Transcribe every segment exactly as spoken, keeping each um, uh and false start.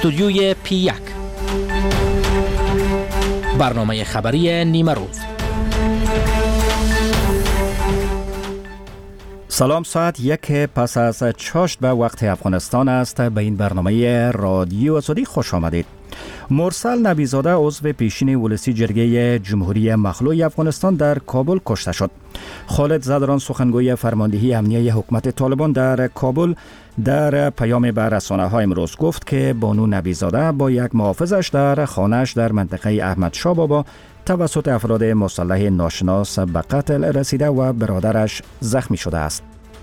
استودیوی پی یک، برنامه خبری نیمه روز. سلام، ساعت یک پس از چاشت به وقت افغانستان است. به این برنامه رادیو آزادی خوش آمدید. مرسل نبیزاده عضو پیشین ولسی جرگه جمهوری مخلوع افغانستان در کابل کشته شد. خالد زدران سخنگوی فرماندهی امنیه حکومت طالبان در کابل در پیام به رسانه‌ها امروز گفت که بانو نبیزاده با یک محافظش در خانه‌اش در منطقه احمدشاه بابا توسط افراد مسلح ناشناس به قتل رسیده و برادرش زخمی شده است.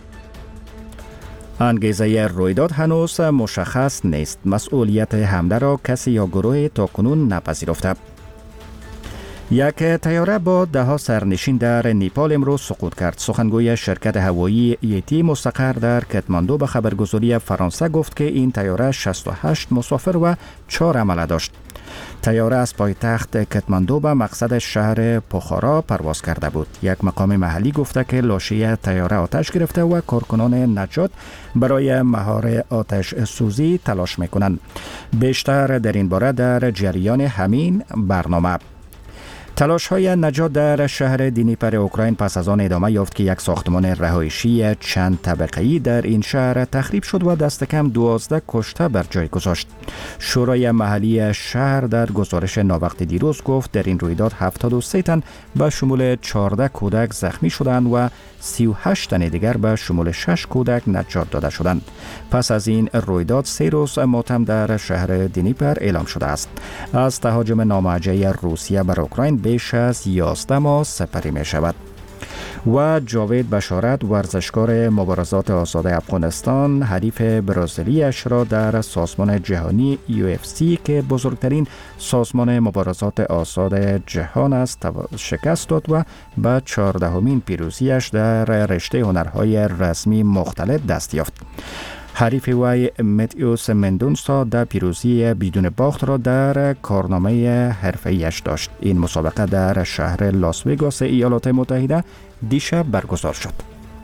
انگیزه رویداد هنوز مشخص نیست. مسئولیت حمله را کسی یا گروه تاکنون نپذیرفته. یک طیاره با ده ها سرنشین در نیپال امروز سقوط کرد. سخنگوی شرکت هوایی ایتی مستقر در کتماندو به خبرگزاری فرانسه گفت که این طیاره شصت و هشت مسافر و چهار حمله داشت. طیاره از پایتخت کتماندو به مقصد شهر پوخارا پرواز کرده بود. یک مقام محلی گفته که لاشه طیاره آتش گرفته و کارکنان نجات برای مهار آتش سوزی تلاش میکنند. بیشتر در این باره در جریان همین برنامه. تلاش های نجات در شهر دنیپر اوکراین پس از آن ادامه یافت که یک ساختمان رهایشی چند طبقه‌ای در این شهر تخریب شد و دست کم دوازده کشته بر جای گذاشت. شورای محلی شهر در گزارش ناوقت دیروز گفت در این رویداد هفتاد و سه تن به شمول چهارده کودک زخمی شدند و سی و هشت تن دیگر به شمول شش کودک نجات داده شدند. پس از این رویداد سه روز ماتم در شهر دنیپر اعلام شده است. از تهاجم ناموجه روسیه بر اوکراین بیش از یازده ماه سپری می شود. و جاوید بشارت ورزشکار مبارزات آزاد افغانستان حریف برزیلیش را در سازمان جهانی یو اف سی که بزرگترین سازمان مبارزات آزاد جهان است شکست داد و به چهاردهمین پیروزیش در رشته هنرهای رسمی مختلف دست یافت. حریف وی متیوس مندونسا در پیروزی بدون باخت را در کارنامه حرفه‌ایش داشت. این مسابقه در شهر لاس وگاس ایالات متحده دیشب برگزار شد.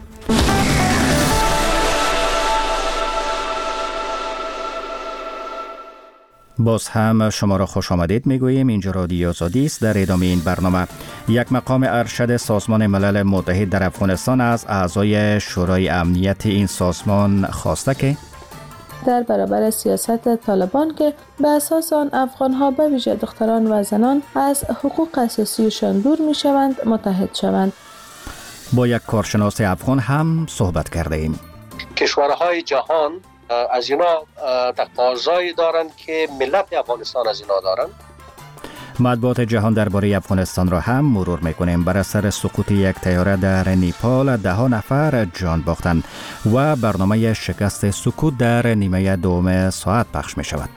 باز هم شما را خوش آمدید میگوییم. اینجا رادیو آزادی است. در ادامه این برنامه یک مقام ارشد سازمان ملل متحد در افغانستان از اعضای شورای امنیت این سازمان خواسته که در برابر سیاست طالبان که به اساس آن افغان‌ها به ویژه دختران و زنان از حقوق اساسیشان دور می‌شوند متحد شوند. با یک کارشناس افغان هم صحبت کرده ایم. کشورهای جهان از اینا تقاضایی دارند که ملت افغانستان از اینا دارند. مطبوعات جهان درباره افغانستان را هم مرور میکنیم. بر اثر سقوط یک طیاره در نیپال ده ها نفر جان باختند و برنامه شکست سکوت در نیمه دوم ساعت پخش می شود.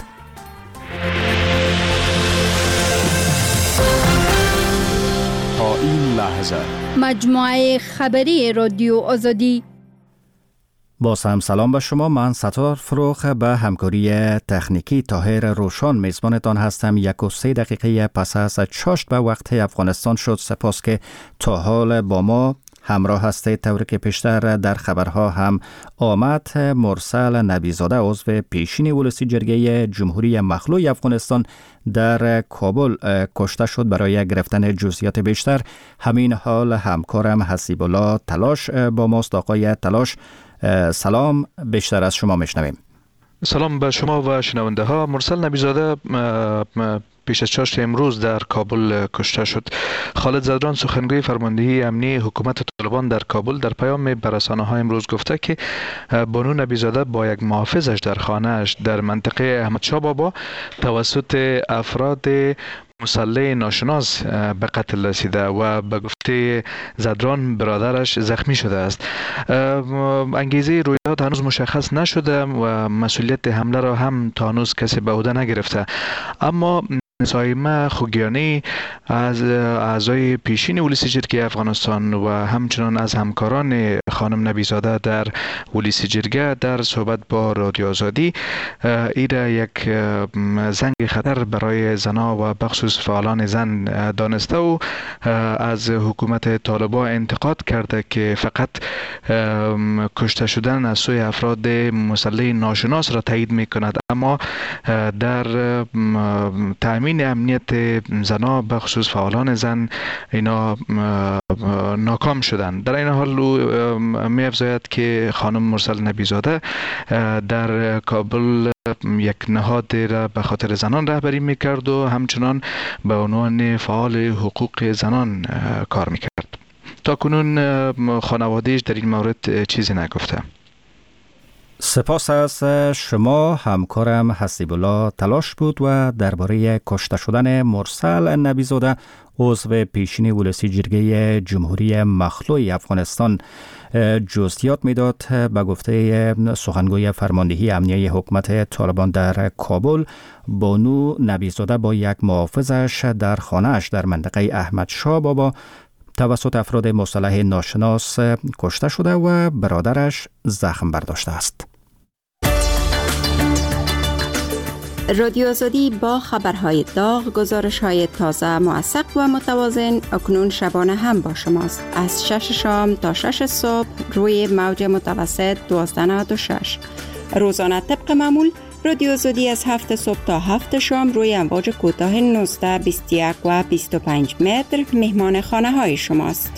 تا این لحظه مجموعه خبری رادیو آزادی. باز هم سلام به شما. من ستار فروخ به همکاری تکنیکی طاهر روشان میزبانتان هستم. یک و سه دقیقه پس از چاشت به وقت افغانستان شد. سپاس که تا حال با ما همراه هستید. طوری که پیشتر در خبرها هم آمد، مرسل نبیزاده عضو پیشین ولسی جرگه جمهوری مخلوع افغانستان در کابل کشته شد. برای گرفتن جزئیات بیشتر همین حال همکارم حسیب الله تلاش با ماست. آقای تلاش سلام، بیشتر از شما میشنویم. سلام به شما و شنونده ها. مرسل نبیزاده پیش از چاشت امروز در کابل کشته شد. خالد زدران سخنگوی فرماندهی امنیه حکومت طالبان در کابل در پیام به رسانه‌ها امروز گفته که بانو نبیزاده با یک محافظش در خانه‌اش در منطقه احمدشاه بابا توسط افراد مسلح ناشناس به قتل رسیده و به گفته زدران برادرش زخمی شده است. انگیزه رویداد هنوز مشخص نشده و مسئولیت حمله را هم تا هنوز کسی به عهده نگرفته. اما سایمه خوگیانی از اعضای پیشین ولسی جرگه افغانستان و همچنان از همکاران خانم نبیزاده در ولسی جرگه در صحبت با رادیو آزادی ایره یک زنگ خطر برای زنها و بخصوص فعالان زن دانسته و از حکومت طالبان انتقاد کرده که فقط کشته شدن از سوی افراد مسلح ناشناس را تایید می کند، اما در تأمین امنیت زنها بخصوص فعالان زن اینا ناکام شدند. در این حال می افزاید که خانم مرسل نبیزاده در کابل یک نهاد را به خاطر زنان رهبری میکرد و همچنان به عنوان فعال حقوق زنان کار میکرد. تا کنون خانوادهش در این مورد چیزی نگفته. سپاس از شما. همکارم حسیب الله تلاش بود و درباره کشته شدن مرسل نبیزاده عضو پیشین ولسی جرگه جمهوری مخلوع افغانستان جزئیات میداد. به گفته سخنگوی فرماندهی امنیه حکومت طالبان در کابل، بانو نبیزاده با یک محافظش در خانه‌اش در منطقه احمد شاه بابا توسط افراد مسلح ناشناس کشته شده و برادرش زخم برداشته است. رادیو آزادی با خبرهای داغ، گزارش‌های تازه، موثق و متوازن اکنون شبانه هم با شماست. از شش شام تا شش صبح روی موج متوسط دوازده نود و شش. روزانه طبق معمول رادیو آزادی از هفت صبح تا هفت شام روی امواج کوتاه نوزده، بیست و یک و بیست و پنج متر مهمان خانه های شماست.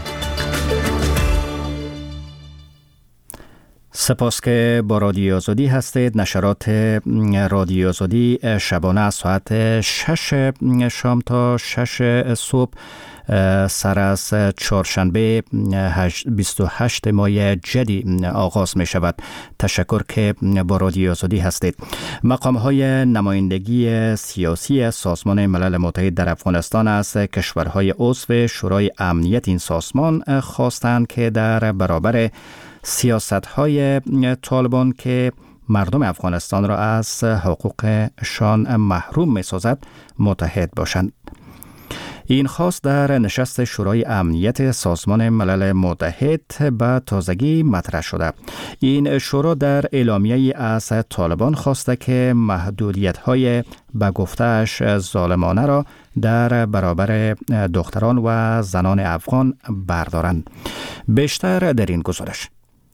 سپاس که با رادیو آزادی هستید. نشرات رادیو آزادی شبانه از ساعت شش شام تا شش صبح سر از چهارشنبه بیست و هشت ماه جدی آغاز می شود. تشکر که با رادیو آزادی هستید. مقام های نمایندگی سیاسی سازمان ملل متحد در افغانستان از کشورهای عضو شورای امنیت این سازمان خواستند که در برابر سیاست های طالبان که مردم افغانستان را از حقوقشان محروم می سازد متحد باشند. این خواست در نشست شورای امنیت سازمان ملل متحد به تازگی مطرح شده. این شورا در اعلامیه‌ای از طالبان خواسته که محدودیت‌های به گفته‌اش ظالمانه را در برابر دختران و زنان افغان بردارند. بیشتر در این گزارش.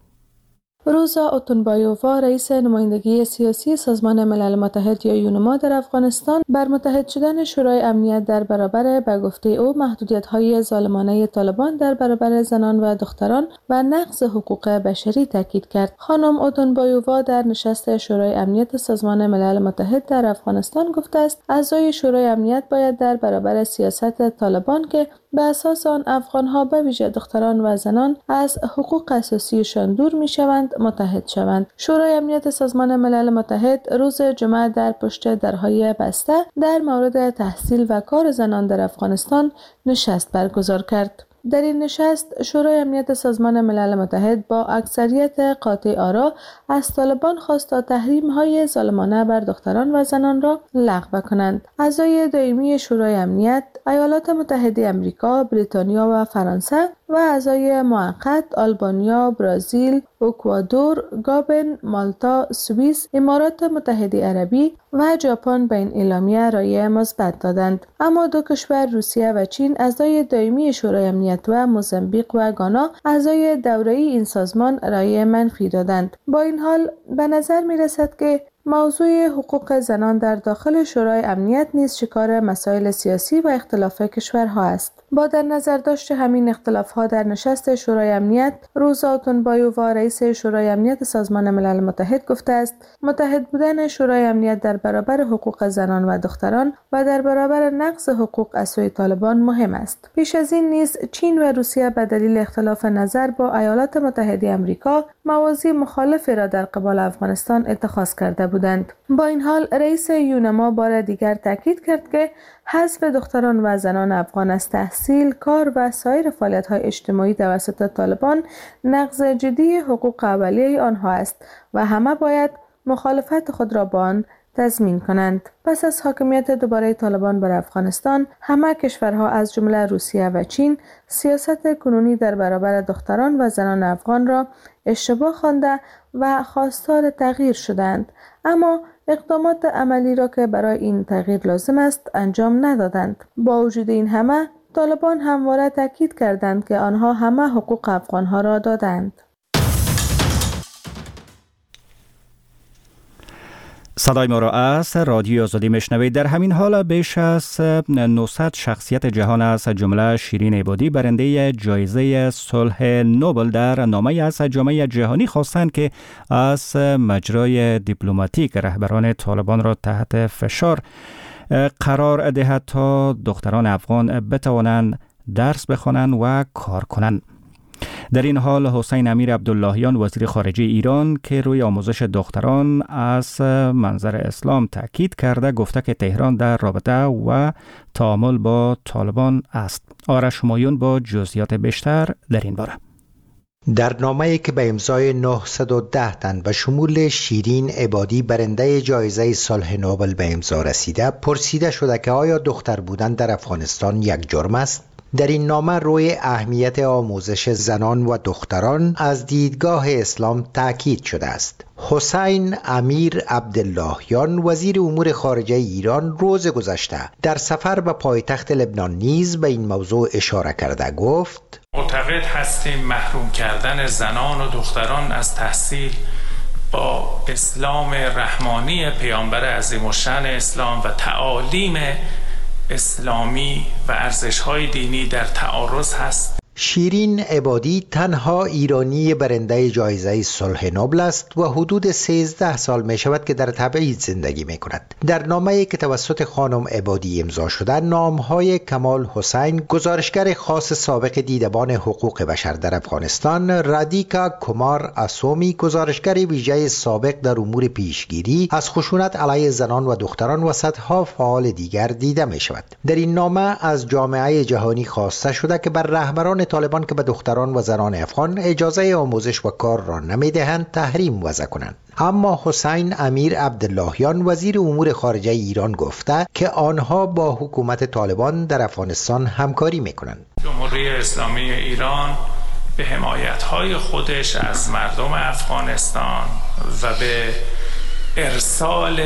روزا اوتونبایووا، رئیس نمایندگی سیاسی سازمان ملل متحد یا یونما در افغانستان، بر متحد شدن شورای امنیت در برابر به گفته او محدودیت‌های ظالمانه طالبان در برابر زنان و دختران و نقض حقوق بشری تاکید کرد. خانم اوتونبایووا در نشست شورای امنیت سازمان ملل متحد در افغانستان گفته است اعضای شورای امنیت باید در برابر سیاست طالبان که به اساس آن افغان‌ها به ویژه دختران و زنان از حقوق اساسیشان دور می‌شوند متحد شوند. شورای امنیت سازمان ملل متحد روز جمعه در پشت درهای بسته در مورد تحصیل و کار زنان در افغانستان نشست برگزار کرد. در این نشست شورای امنیت سازمان ملل متحد با اکثریت قاطع آرا از طالبان خواست تا تحریم‌های ظالمانه بر دختران و زنان را لغو کنند. اعضای دائمی شورای امنیت، ایالات متحده آمریکا، بریتانیا و فرانسه و اعضای موقت آلبانیا، برزیل، اکوادور، گابن، مالتا، سوئیس، امارات متحده عربی و ژاپن به این اعلامیه رأی مثبت دادند. اما دو کشور روسیه و چین اعضای دائمی شورای امنیت و موزامبیق و گانا اعضای دوره‌ای این سازمان رأی منفی دادند. با این حال به نظر می رسد که موضوع حقوق زنان در داخل شورای امنیت نیز شکار مسائل سیاسی و اختلاف کشورها است. با در نظر داشت همین اختلافها در نشست شورای امنیت، روزا اوتونبایووا، رئیس شورای امنیت سازمان ملل متحد گفته است متحد بودن شورای امنیت در برابر حقوق زنان و دختران و در برابر نقض حقوق از سوی طالبان مهم است. پیش از این نیز چین و روسیه به دلیل اختلاف نظر با ایالات متحده آمریکا مواضع مخالفی را در قبال افغانستان اتخاذ کرده بودند. با این حال رئیس یونما بار دیگر تاکید کرد که حذف دختران و زنان افغان از تحصیل، کار و سایر فعالیت‌های اجتماعی توسط طالبان نقض جدی حقوق اولیه آنها است و همه باید مخالفت خود را با آن تضمین کنند. پس از حاکمیت دوباره طالبان بر افغانستان، همه کشورها از جمله روسیه و چین سیاست کنونی در برابر دختران و زنان افغان را اشتباه خوانده و خواستار تغییر شدند، اما اقدامات عملی را که برای این تغییر لازم است انجام ندادند. با وجود این همه، طالبان همواره تاکید کردند که آنها همه حقوق افغانها را دادند. صدای ما را از رادیو آزادی میشنوید. در همین حال بیش از نهصد شخصیت جهان از جمله شیرین عبادی برنده جایزه صلح نوبل در نامه از جامعه جهانی خواستند که از مجرای دیپلماتیک رهبران طالبان را تحت فشار قرار دهد تا دختران افغان بتوانند درس بخوانند و کار کنند. در این حال حسین امیر عبداللهیان وزیر خارجه ایران که روی آموزش دختران از منظر اسلام تاکید کرده گفته که تهران در رابطه و تعامل با طالبان است. آرش همایون با جزئیات بیشتر در این باره. در نامه‌ای که به امضای نهصد و ده تن به شمول شیرین عبادی برنده جایزه صلح نوبل به امضا رسیده، پرسیده شده که آیا دختر بودن در افغانستان یک جرم است؟ در این نامه روی اهمیت آموزش زنان و دختران از دیدگاه اسلام تاکید شده است. حسین امیر عبداللهیان وزیر امور خارجه ایران روز گذشته در سفر به پایتخت لبنان نیز به این موضوع اشاره کرده گفت: معتقد هستیم محروم کردن زنان و دختران از تحصیل با اسلام رحمانی پیامبر عظیم الشأن اسلام و تعالیم اسلامی و ارزش‌های دینی در تعارض هست. شیرین عبادی تنها ایرانی برنده جایزه صلح نوبل است و حدود سیزده سال می شود که در تبعید زندگی می کند. در نامه‌ای که توسط خانم عبادی امضا شده، نام‌های کمال حسین، گزارشگر خاص سابق دیدبان حقوق بشر در افغانستان، رادیکا کمار اسومی، گزارشگر ویژه سابق در امور پیشگیری از خشونت علیه زنان و دختران و صدها فعال دیگر دیده می شود. در این نامه از جامعه جهانی خواسته شده که بر رهبران طالبان که به دختران و زنان افغان اجازه آموزش و کار را نمیدهند تحریم وضع کنند. اما حسین امیر عبداللهیان وزیر امور خارجه ایران گفته که آنها با حکومت طالبان در افغانستان همکاری میکنند. جمهوری اسلامی ایران به حمایت‌های خودش از مردم افغانستان و به ارسال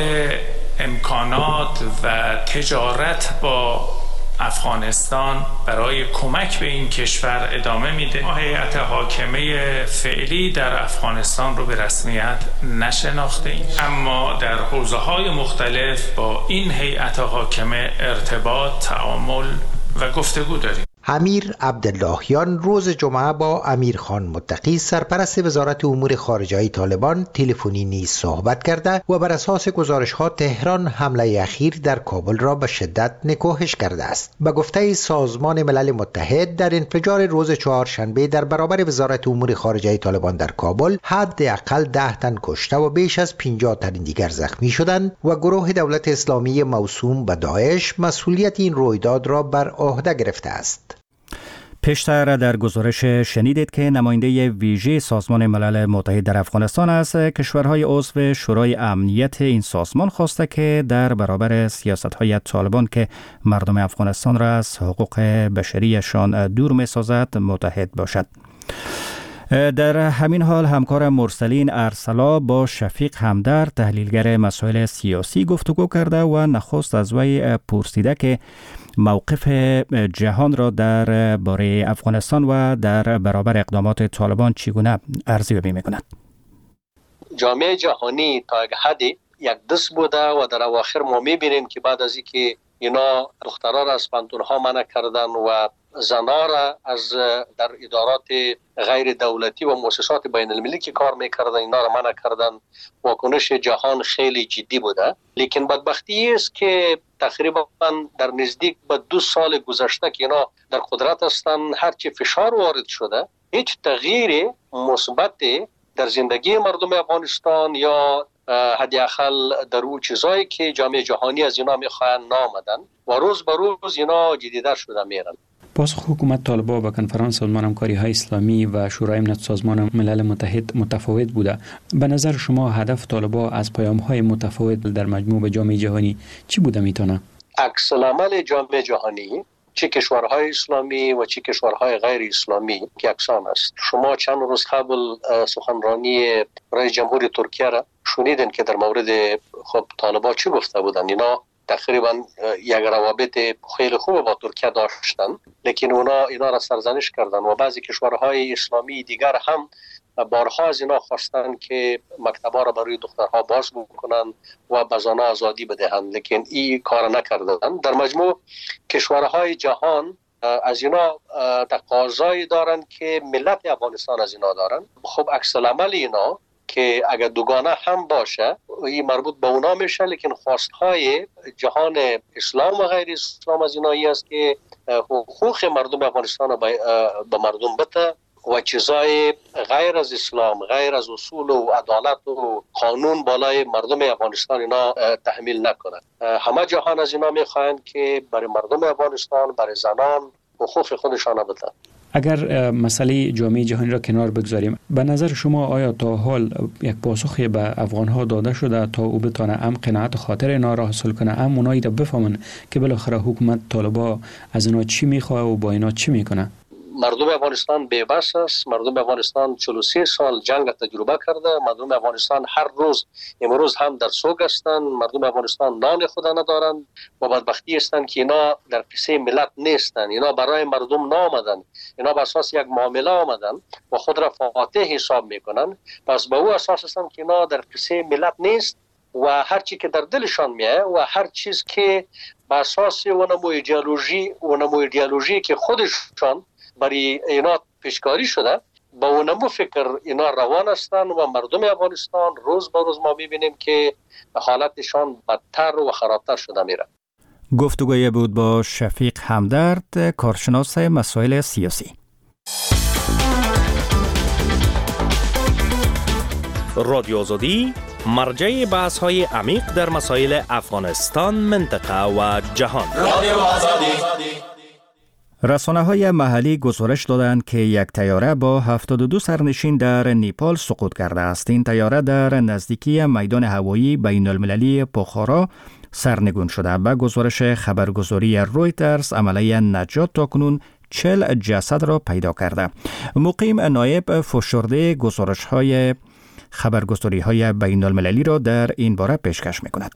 امکانات و تجارت با افغانستان برای کمک به این کشور ادامه میده. ما هیئت حاکمه فعلی در افغانستان رو به رسمیت نشناختیم، اما در حوزه‌های مختلف با این هیئت حاکمه ارتباط، تعامل و گفتگو داریم. امیر عبداللهیان روز جمعه با امیر خان متقی سرپرست وزارت امور خارجه طالبان تلفنی نیز صحبت کرده و بر اساس گزارش‌ها تهران حمله اخیر در کابل را به شدت نکوهش کرده است. به گفته سازمان ملل متحد، در انفجار روز چهارشنبه در برابر وزارت امور خارجه طالبان در کابل حداقل ده تن کشته و بیش از پنجاه تن دیگر زخمی شدند و گروه دولت اسلامی موسوم به داعش مسئولیت این رویداد را بر عهده گرفته است. پیشتر در گزارش شنیدید که نماینده ویژه سازمان ملل متحد در افغانستان از کشورهای عضو شورای امنیت این سازمان خواسته که در برابر سیاست‌های طالبان که مردم افغانستان را از حقوق بشریشان دور می‌سازد متحد باشد. در همین حال همکار مرسلین ارسلا با شفیق همدرد تحلیلگر مسائل سیاسی گفتگو کرده و نخست از وی پرسیده که موقف جهان را در باره افغانستان و در برابر اقدامات طالبان چگونه ارزیابی می‌کند. جامعه جهانی تا یک حدی یک دست بوده و در اواخر ما می‌بینیم که بعد از اینکه اینا دخترها را از پانتون‌ها منع کردن و زنها را از در ادارات غیر دولتی و مؤسسات بین المللی که کار میکردن اینا را منع کردن، واکنش جهان خیلی جدی بوده. لیکن بدبختی است که تقریبا در نزدیک به دو سال گذشته که اینا در قدرت هستن، هرچی فشار وارد شده هیچ تغییر مثبت در زندگی مردم افغانستان یا حداقل در اون چیزایی که جامعه جهانی از اینا میخواهند نامدن و روز به روز اینا جدیدتر شده میرن. پاسخ حکومت طالبان به کنفرانس سازمان همکاری های اسلامی و شورای امنیت سازمان ملل متحد متفاوت بوده. به نظر شما هدف طالبان از پیام های متفاوت در مجموع به جامعه جهانی چی بوده میتونه؟ عکس العمل جامعه جهانی، چه کشورهای اسلامی و چه کشورهای غیر اسلامی که یکسان است. شما چند روز قبل سخنرانی رئیس جمهور ترکیه را شنیدین که در مورد خب طالبان چی گفته بودن. اینا تقریبا یک روابط خیلی خوب با ترکیه داشتن، لیکن اونا اینا را سرزنش کردن و بعضی کشورهای اسلامی دیگر هم بارها از اینا خواستن که مکتبا را برای دخترها باز بکنن و به زنها آزادی بدهند، لیکن این کار نکردن. در مجموع کشورهای جهان از اینا تقاضایی دارن که ملت افغانستان از اینا دارن. خب عکس العمل اینا که اگر دوگانه هم باشه این مربوط به اونا میشه، لیکن خواستهای جهان اسلام و غیر اسلام از اینایی است که حقوق مردم افغانستان به مردم بده و چیزای غیر از اسلام، غیر از اصول و عدالت و قانون بالای مردم افغانستان اینا تحمیل نکنند. همه جهان از اینا میخواهند که برای مردم افغانستان، برای زنان حقوق خودشان بدن. اگر مسئله جامعه جهانی را کنار بگذاریم، به نظر شما آیا تا حال یک پاسخی به افغانها داده شده تا او بتانه ام قناعت خاطر اینا را حاصل کنه، ام اونایی را بفهمن که بالاخره حکومت طالبان از اینا چی میخواه و با اینا چی میکنه؟ مردم افغانستان بی‌بس است. مردم افغانستان چهل و سه سال جنگ تجربه کرده. مردم افغانستان هر روز امروز هم در سوگ هستند. مردم افغانستان نان خود ندارند و بدبختی هستند که اینا در کیسه ملت نیستند. اینا برای مردم نامدن، اینا بر اساس یک معامله آمدن و خود را فاتح حساب میکنن. پس به او اساس هستند که اینا در کیسه ملت نیست و هر چی که در دلشان میاد و هر چیز که بر اساس اونمو ایدئولوژی اونمو ایدئولوژی که خودشان برای اینا پیشکاری شده با اونمو فکر اینا روان هستن و مردم افغانستان روز به روز ما میبینیم که حالتشان بدتر و خرابتر شده میره. گفتگوی بود با شفیق همدرد، کارشناس مسائل سیاسی. رادیو آزادی مرجع بحث های عمیق در مسائل افغانستان، منطقه و جهان. رادیو آزادی. رسانه‌های محلی گزارش دادند که یک طیاره با هفتاد و دو سرنشین در نیپال سقوط کرده است. این طیاره در نزدیکی میدان هوایی بین المللی بخارا سرنگون شده. به گزارش خبرگزاری رویترز، عملیه نجات تاکنون چهل جسد را پیدا کرده. مقیم نایب فشرده گزارش‌های خبرگزاری‌های بین المللی را در این باره پیشکش می‌کند.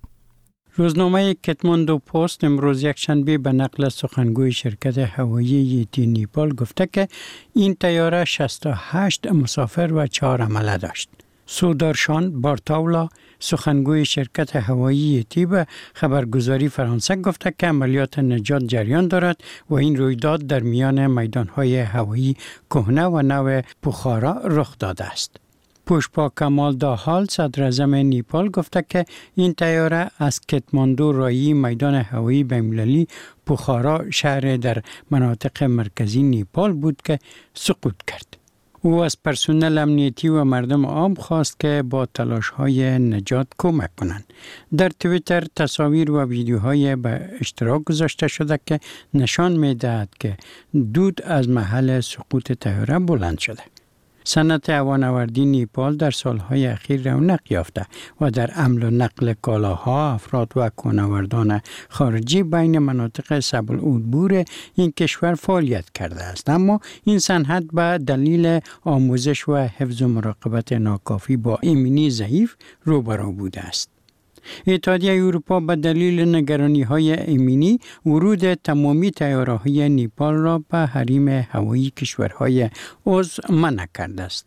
روزنامه کتماندو پست امروز یک شنبه به نقل سخنگوی شرکت هوایی یتی نیپال گفته که این طیاره شصت و هشت مسافر و چهار حمله داشت. سودارشان بارتاولا سخنگوی شرکت هوایی یتی به خبرگزاری فرانسه گفته که عملیات نجات جریان دارد و این رویداد در میان میدانهای هوایی کهنه و نو بخارا رخ داده است. پوشپا کمال داحال صدر اعظم نیپال گفته که این طیاره از کتماندو رایی میدان هوایی بین‌المللی بخارا شهر در مناطق مرکزی نیپال بود که سقوط کرد. او از پرسنل امنیتی و مردم عام خواست که با تلاش‌های نجات کمک کنند. در توییتر تصاویر و ویدیوهای به اشتراک گذاشته شده که نشان می‌دهد که دود از محل سقوط طیاره بلند شده. صنعت هوانوردی نیپال در سالهای اخیر رونق یافته و در حمل و نقل کالاها، افراد و کوهنوردان خارجی بین مناطق سبل‌العبور این کشور فعالیت کرده است. اما این صنعت به دلیل آموزش و حفظ و مراقبت ناکافی با ایمنی ضعیف روبرو بوده است. اتحادیه اروپا به دلیل نگرانی‌های امنی ورود تمامی طیاره‌های نیپال را به حریم هوایی کشورهای عضو منع کرده است.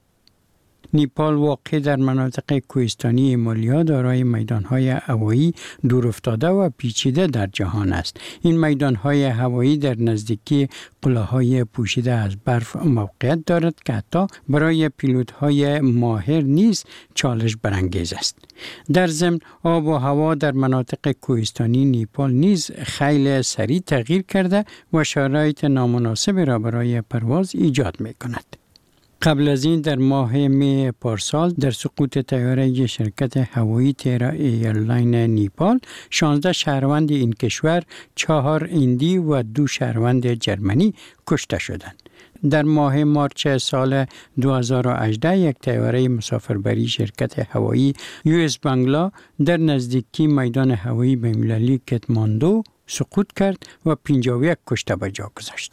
نیپال واقع در مناطق کوهستانی هیمالیا دارای میدان‌های هوایی دورافتاده و پیچیده در جهان است. این میدان‌های هوایی در نزدیکی قله‌های پوشیده از برف موقعیت دارد که حتی برای پیلوت‌های ماهر نیز چالش برانگیز است. در ضمن آب و هوا در مناطق کوهستانی نیپال نیز خیلی سریع تغییر کرده و شرایط نامناسبی را برای پرواز ایجاد می‌کند. قبل از این در ماه می پارسال در سقوط طیاره شرکت هوایی تیرا ایرلاین نیپال شانزده شهروند این کشور، چهار هندی و دو شهروند جرمنی کشته شدند. در ماه مارچ سال دو هزار و هجده یک طیاره مسافربری شرکت هوایی یو اس بنگلا در نزدیکی میدان هوایی بین‌المللی کتماندو سقوط کرد و پنجاه و یک کشته به جا گذاشت.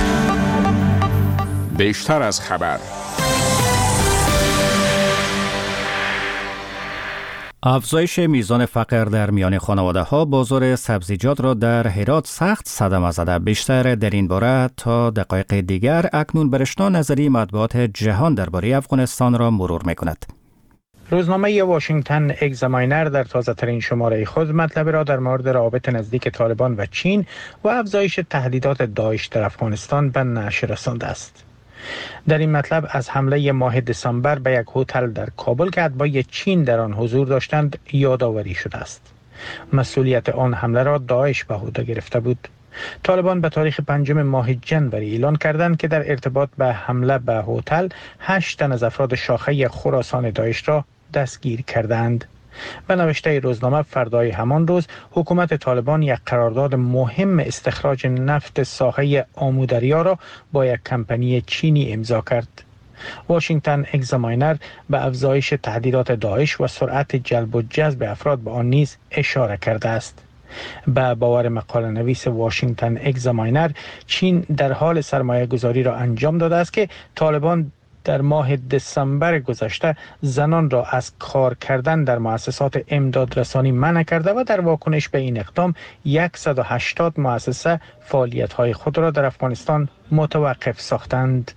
بیشتر از خبر. افزایش میزان فقر در میان خانواده ها بازار سبزیجات را در هرات سخت صدمه زده. بیشتر در این باره تا دقایق دیگر اکنون برشنا نظری مطبوعات جهان درباره افغانستان را مرور میکند. روزنامه واشنگتن اگزاماینر در تازه ترین شماره خود مطلب را در مورد روابط نزدیک طالبان و چین و افزایش تهدیدات داعش در افغانستان به نشر رسانده است. در این مطلب از حمله ماه دسامبر به یک هتل در کابل که اتباع چین در آن حضور داشتند یادآوری شده است. مسئولیت آن حمله را داعش به عهده گرفته بود. طالبان به تاریخ پنجم ماه جنوری اعلان کردند که در ارتباط به حمله به هتل هشت تن از افراد شاخه خراسان داعش را دستگیر کردند. به نوشته روزنامه فردای همان روز حکومت طالبان یک قرارداد مهم استخراج نفت ساحه آمودریا را با یک کمپانی چینی امضا کرد. واشنگتن اگزاماینر به افزایش تهدیدات داعش و سرعت جلب و جذب افراد به آن نیز اشاره کرده است. به باور مقاله نویس واشنگتن اگزاماینر، چین در حال سرمایه گذاری را انجام داده است که طالبان در ماه دسامبر گذشته زنان را از کار کردن در مؤسسات امدادرسانی منع کرده و در واکنش به این اقدام صد و هشتاد مؤسسه فعالیت‌های خود را در افغانستان متوقف ساختند.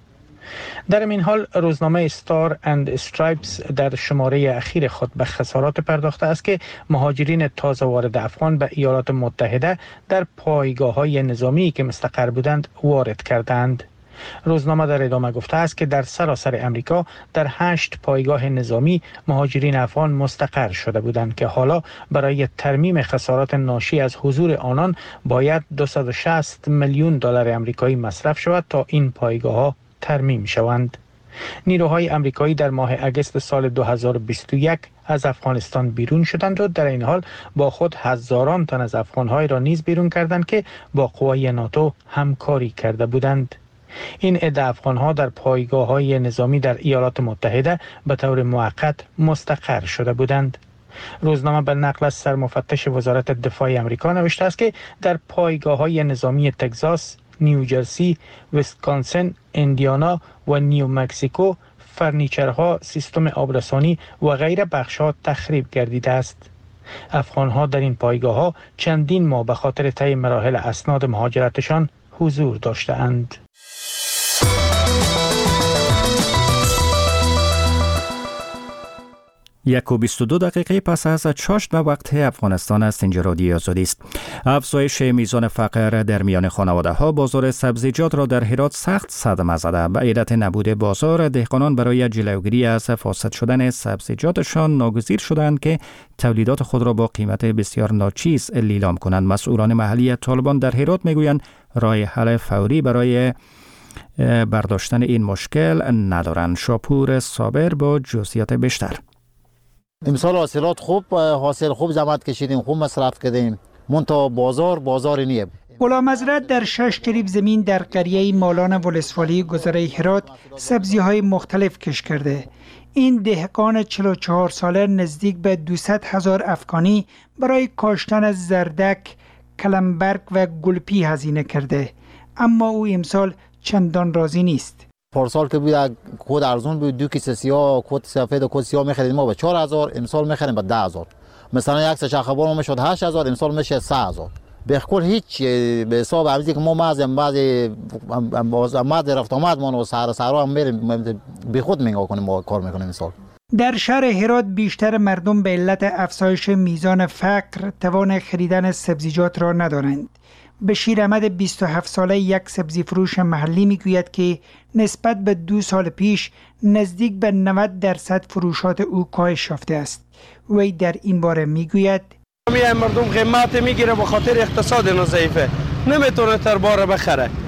در این حال روزنامه استار اند استرایپس در شماره اخیر خود به خسارات پرداخته است که مهاجرین تازه وارد افغان به ایالات متحده در پایگاه‌های نظامی که مستقر بودند وارد کردند. روزنامه در ادامه گفته است که در سراسر امریکا در هشت پایگاه نظامی مهاجرین افغان مستقر شده بودند که حالا برای ترمیم خسارات ناشی از حضور آنان باید دویست و شصت میلیون دلار آمریکایی مصرف شود تا این پایگاه‌ها ترمیم شوند. نیروهای آمریکایی در ماه اگست سال دو هزار و بیست و یک از افغانستان بیرون شدند و در این حال با خود هزاران تن از افغان‌های را نیز بیرون کردند که با قوای ناتو همکاری کرده بودند. این عده افغان‌ها در پایگاه‌های نظامی در ایالات متحده به طور موقت مستقر شده بودند. روزنامه به نقل از سرمفتش وزارت دفاع آمریکا نوشته است که در پایگاه‌های نظامی تگزاس، نیوجرسی، ویسکانسن، ایندیانا و نیو مکزیکو فرنیچرها، سیستم آبرسانی و غیره بخش‌ها تخریب گردیده است. افغان‌ها در این پایگاه‌ها چندین ماه به خاطر طی مراحل اسناد مهاجرتشان حضور داشته‌اند. یک و بیست و دو دقیقه پس از چاشت وقت افغانستان است. اینجا رادیو آزادی است. افزایش میزان فقر در میان خانواده ها بازار سبزیجات را در هرات سخت صدمه زده. به علت نبود بازار، دهقانان برای جلوگیری از فاسد شدن سبزیجاتشان ناگزیر شدند که تولیدات خود را با قیمت بسیار ناچیز لیلام کنند. مسئولان محلی طالبان در هرات میگویند راه حل فوری برای برداشتن این مشکل ندارند. شاپور صابر با جزئیات بیشتر. امسال حاصلات خوب حاصل خوب زحمت کشیدیم، خوب مصرف کردیم، منتها بازار بازار نیه. غلام حضرت در شش کریب زمین در قریه مالان ولسوالی گذره هرات سبزی های مختلف کش کرده. این دهقان چهل و چهار ساله نزدیک به دویست هزار افغانی برای کاشتن زردک، کلمبرگ و گلپی هزینه کرده، اما او امسال چندان راضی نیست. پارسال که بود کود ارزون بود، دو کیسه سیاه کود سفید و کود سیاه می‌خریدیم ما به چهار هزار، امسال می‌خریم به ده هزار. مثلا یک سه خبر ما میشد هشت هزار، امسال میشه سه هزار. به کل هیچ به حساب عوضی که ما مازم بعضی ماز رفت آمد ما و سر سرا هم میریم به خود میگا کنیم ما کار میکنیم امسال. در شهر هرات بیشتر مردم به علت افزایش میزان فقر توان خریدن سبزیجات را ندارند. بشیر احمد بیست و هفت ساله یک سبزی فروش محلی میگوید که نسبت به دو سال پیش نزدیک به نود درصد فروشات او کاهش یافته است. وی در این باره میگوید میای مردم قیمت میگیره به خاطر اقتصاد ضعیفه، نمیتونه تر باره بخره.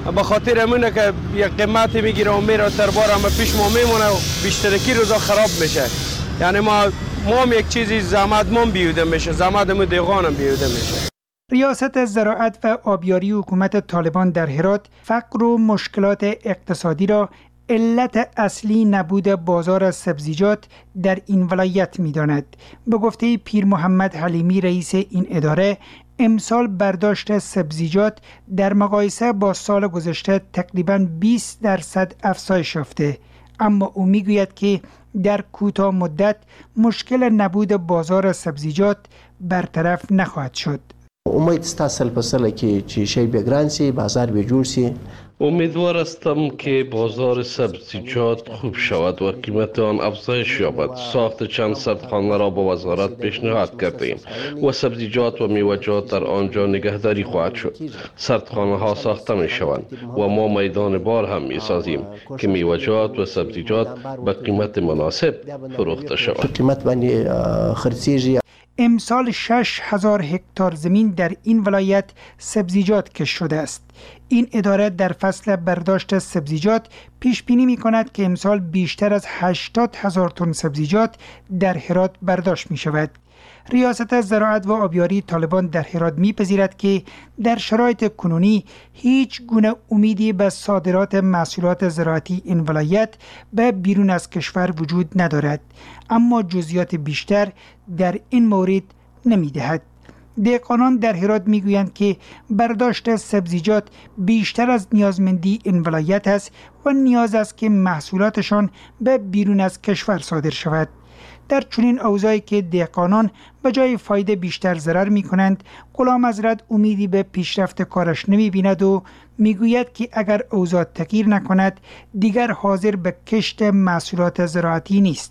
به خاطر امونه که یک قیمت میگیره و میره تر بار اما پیش ما میمونه و بیشترکی روزا خراب میشه. یعنی ما ما هم یک چیزی زحمت ما بیوده میشه، زحمت ما دیگان هم بیوده میشه. ریاست زراعت و آبیاری حکومت طالبان در هرات فقر و مشکلات اقتصادی را علت اصلی نبود بازار سبزیجات در این ولایت می‌داند. به گفته پیر محمد حلیمی رئیس این اداره، امسال برداشت سبزیجات در مقایسه با سال گذشته تقریباً بیست درصد افزایش یافته، اما او میگوید که در کوتاه مدت مشکل نبود بازار سبزیجات برطرف نخواهد شد. امید است سال به سال که چی شی بگران سی، بازار به جور سی. امیدوار هستم که بازار سبزیجات خوب شود و قیمت آن افزایش یابد. ساخت چند سردخانه را با وزارت پیشنهاد کردیم و سبزیجات و میوه‌جات در آنجا نگهداری خواهد شد. سردخانه ها ساخته می شوند و ما میدان بار هم می سازیم که میوه‌جات و سبزیجات به قیمت مناسب فروخته شود. قیمت بنی خرسیجی. امسال شش هزار هکتار زمین در این ولایت سبزیجات کشت شده است. این اداره در فصل برداشت سبزیجات پیش بینی می کند که امسال بیشتر از هشتاد هزار تن سبزیجات در هرات برداشت می شود. ریاست زراعت و آبیاری طالبان در هرات می‌پذیرد که در شرایط کنونی هیچ گونه امیدی به صادرات محصولات زراعتی این ولایت به بیرون از کشور وجود ندارد، اما جزئیات بیشتر در این مورد نمی‌دهد. دهقانان در هرات میگویند که برداشت سبزیجات بیشتر از نیازمندی این ولایت است و نیاز است که محصولاتشان به بیرون از کشور صادر شود. در چنین اوضاعی که دهقانان به جای فایده بیشتر ضرر می کنند، غلام حضرت امیدی به پیشرفت کارش نمی بیند و می گوید که اگر اوضاع تغییر نکند دیگر حاضر به کشت محصولات زراعتی نیست.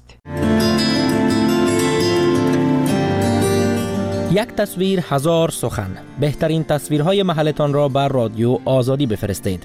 یک تصویر هزار سخن. بهترین تصویرهای محلتان را بر رادیو آزادی بفرستید.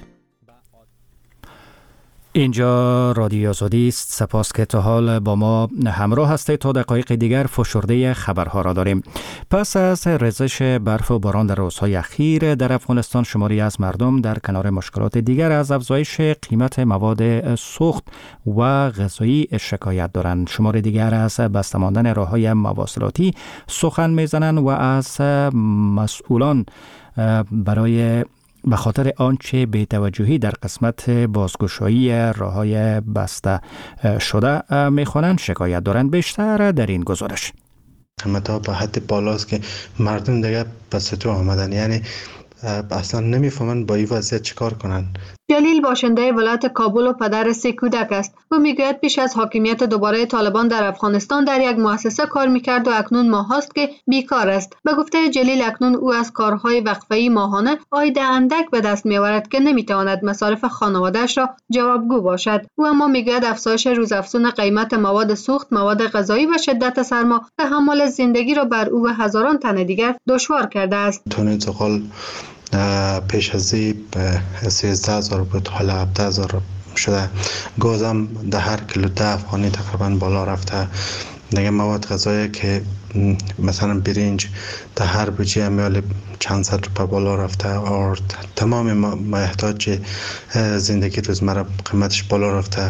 اینجا رادیو آزادی است. سپاس که تا حال با ما همراه هستید. تا دقایق دیگر فشرده خبرها را داریم. پس از ریزش برف و باران در روزهای اخیر در افغانستان، شماری از مردم در کنار مشکلات دیگر از افزایش قیمت مواد سوخت و غذایی شکایت دارند. شماری دیگر از بسته ماندن راه‌های مواصلاتی سخن میزنند و از مسئولان برای به خاطر آنچه بی‌توجهی در قسمت بازگشایی راه‌های بسته شده می‌خوانند شکایت دارند. بیشتر در این گزارش. قیمت‌ها به حد بالاست که مردم دیگه پس تو آمدن، یعنی اصلا نمی‌فهمن با این وضعیت چیکار کنن. جلیل باشنده ولایت کابل و پدر سه کودک است. او میگوید پیش از حاکمیت دوباره طالبان در افغانستان در یک مؤسسه کار میکرد و اکنون ماهاست که بیکار است. به گفته جلیل اکنون او از کارهای وقفه‌ای ماهانه عاید اندک به دست میآورد که نمیتواند مصارف خانواده‌اش را جوابگو باشد. او اما میگوید افزایش روزافزون قیمت مواد سوخت، مواد غذایی و شدت سرما تحمل زندگی را بر او و هزاران تن دیگر دشوار کرده است. تون انتقال پیش از این سیزده هزار بود، حالا هفده هزار شده. گازم در هر کیلو ده افغانی تقریبا بالا رفته. دیگه مواد غذایی که مثلا برنج در هر بوجه امیال چند صد روپه بالا رفته و تمام محتاج زندگی روزمره قیمتش بالا رفته.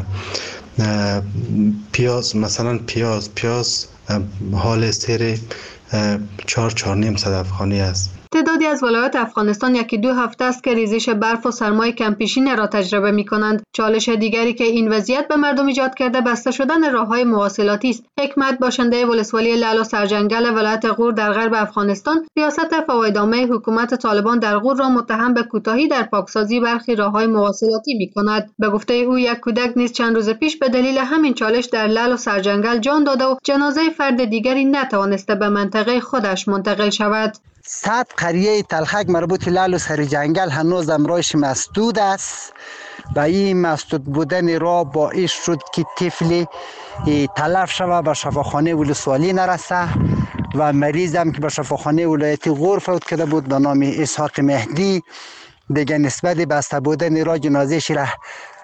پیاز مثلا پیاز پیاز حال سیر چهار چهار نیم صد افغانی است. تعدادی از ولایات افغانستان یکی دو هفته است که ریزش برف و سرمای کمپیشین را تجربه می کنند. چالش دیگری که این وضعیت به مردم ایجاد کرده بسته شدن راههای مواصلاتی است. حکمت باشنده ولسوالی لعل و سرجنگل ولایت غور در غرب افغانستان، ریاست فوایدنامه حکومت طالبان در غور را متهم به کوتاهی در پاکسازی برخی راههای مواصلاتی می کند. به گفته او یک کودک نیز چند روز پیش به دلیل همین چالش در لعل و سرجنگل جان داده و جنازه فرد دیگری نتوانسته به منطقه خودش منتقل شود. صد قریه تلخک مربوط لعل و سرجنگل هنوز امرایش مسدود است و این مسدود بودن را باعث شد که طفلی تلف شود و شفاخانه ولسوالی نرسه و مریض هم که به شفاخانه ولایت غور فوت کرده بود به نام اسحاق مهدی دیگه نسبت بسته بودن را جنازه‌اش را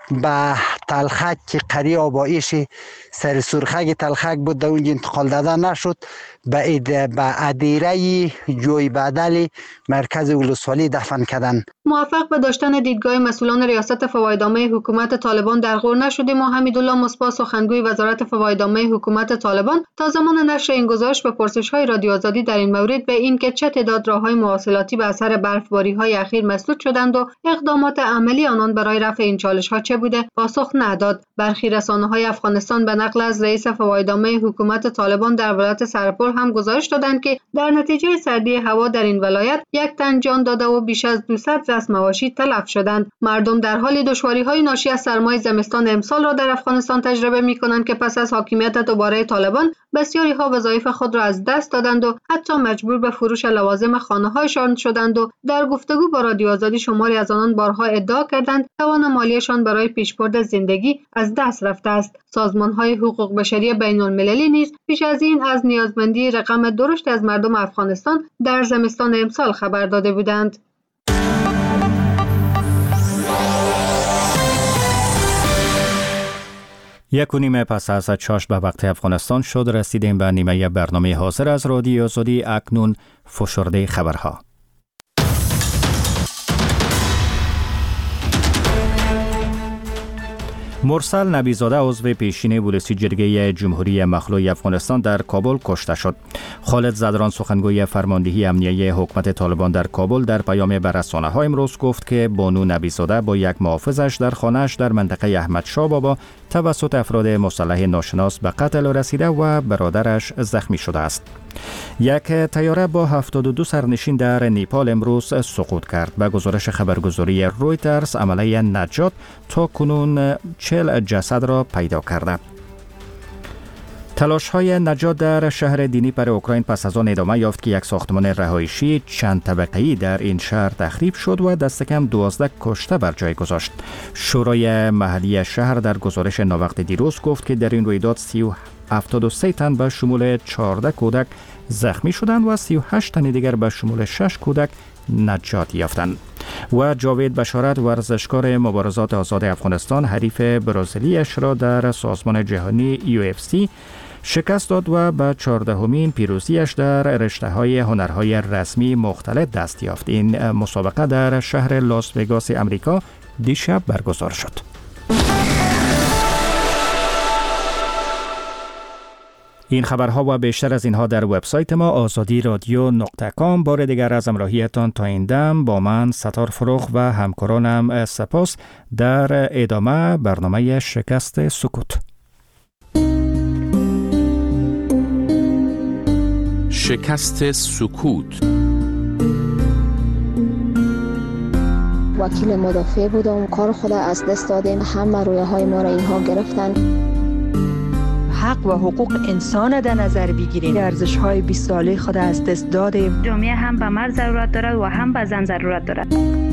به تلخک که قری آبایش سر سرخک تلخک بود در اونجا انتقال داده نشد به به ادیره جوی بدل مرکز ولسوالی دفن کردن. موافق به داشتن دیدگاه مسئولان ریاست فوایدنامه حکومت طالبان در غور نشدیم و حمیدالله مصباح سخنگوی وزارت فوایدنامه حکومت طالبان تا زمان نشر این گزارش به پرسش‌های رادیو آزادی در این مورد به این که چه تعداد راه‌های مواصلاتی به اثر برفباری‌های اخیر مسدود شدند و اقدامات عملی آنان برای رفع این چالش‌ها چه بوده پاسخ نداد. برخی رسانه‌های افغانستان به نقل از رئیس فوایدنامه حکومت طالبان در ولایت سرپل هم گزارش دادند که در نتیجه سردی هوا در این ولایت یک تن جان داده و بیش از دویست رأس مواشی تلف شدند. مردم در حال دشواری‌های ناشی از سرمای زمستان امسال را در افغانستان تجربه می‌کنند که پس از حاکمیت دوباره طالبان بسیاری ها وظایف خود را از دست دادند و حتی مجبور به فروش لوازم خانه‌هایشان شدند و در گفتگو با رادیو آزادی شماری از آنان بارها ادعا کردند توان مالیشان برای پیشبرد زندگی از دست رفته است. سازمان‌های حقوق بشری بین‌المللی نیز پیش از این از نیازمندی رقم درشت از مردم افغانستان در زمستان امسال خبر داده بودند. یک و نیم پس از چاش به وقت افغانستان شد رسیدیم به نیمه برنامه حاضر از رادیو آزادی. اکنون فشرده خبرها. مرسل نبیزاده عضو پیشین ولسی جرگه جمهوری مخلوع افغانستان در کابل کشته شد. خالد زدران سخنگوی فرماندهی امنیه حکومت طالبان در کابل در پیام به رسانه‌ها امروز گفت که بانو نبیزاده با یک محافظش در خانه‌اش در منطقه احمد شاه بابا توسط افراد مسلح ناشناس به قتل رسیده و برادرش زخمی شده است. یک طیاره با هفتاد و دو سرنشین در نیپال امروز سقوط کرد. به گزارش خبرگزاری رویترز عملیه نجات تا کنون چهل جسد را پیدا کرده. تلاش های نجات در شهر دینیپر اوکراین پس از آن ادامه یافت که یک ساختمان رهایشی چند طبقه‌ای در این شهر تخریب شد و دست کم دوازده کشته بر جای گذاشت. شورای محلی شهر در گزارش ناوقت دیروز گفت که در این رویداد هفتاد و سه تن به شمول چهارده کودک زخمی شدند و سی و هشت تن دیگر به شمول شش کودک نجات یافتند. و جاوید بشارت ورزشکار مبارزات آزاد افغانستان حریف برزیلیش را در سازمان جهانی یو اف سی شکست داد و به چهاردهمین پیروزیش در رشته‌های هنرهای رسمی مختلف دست یافت. این مسابقه در شهر لاس وگاس امریکا دیشب برگزار شد. این خبرها و بیشتر از اینها در وبسایت ما آزادی رادیو نقطه کام. بار دیگر از همراهیتان تا این دم با من ستار فروغ و همکارانم سپاس. در ادامه برنامه شکست سکوت. شکست سکوت. وکیل مدافع بودم، کار خود از دست دادیم، همه رویه های ما را اینها گرفتن. حق و حقوق انسان در نظر بگیریم. ارزش های بیست ساله خود از دست دادیم. جامعه هم به مرد ضرورت دارد و هم به زن ضرورت دارد.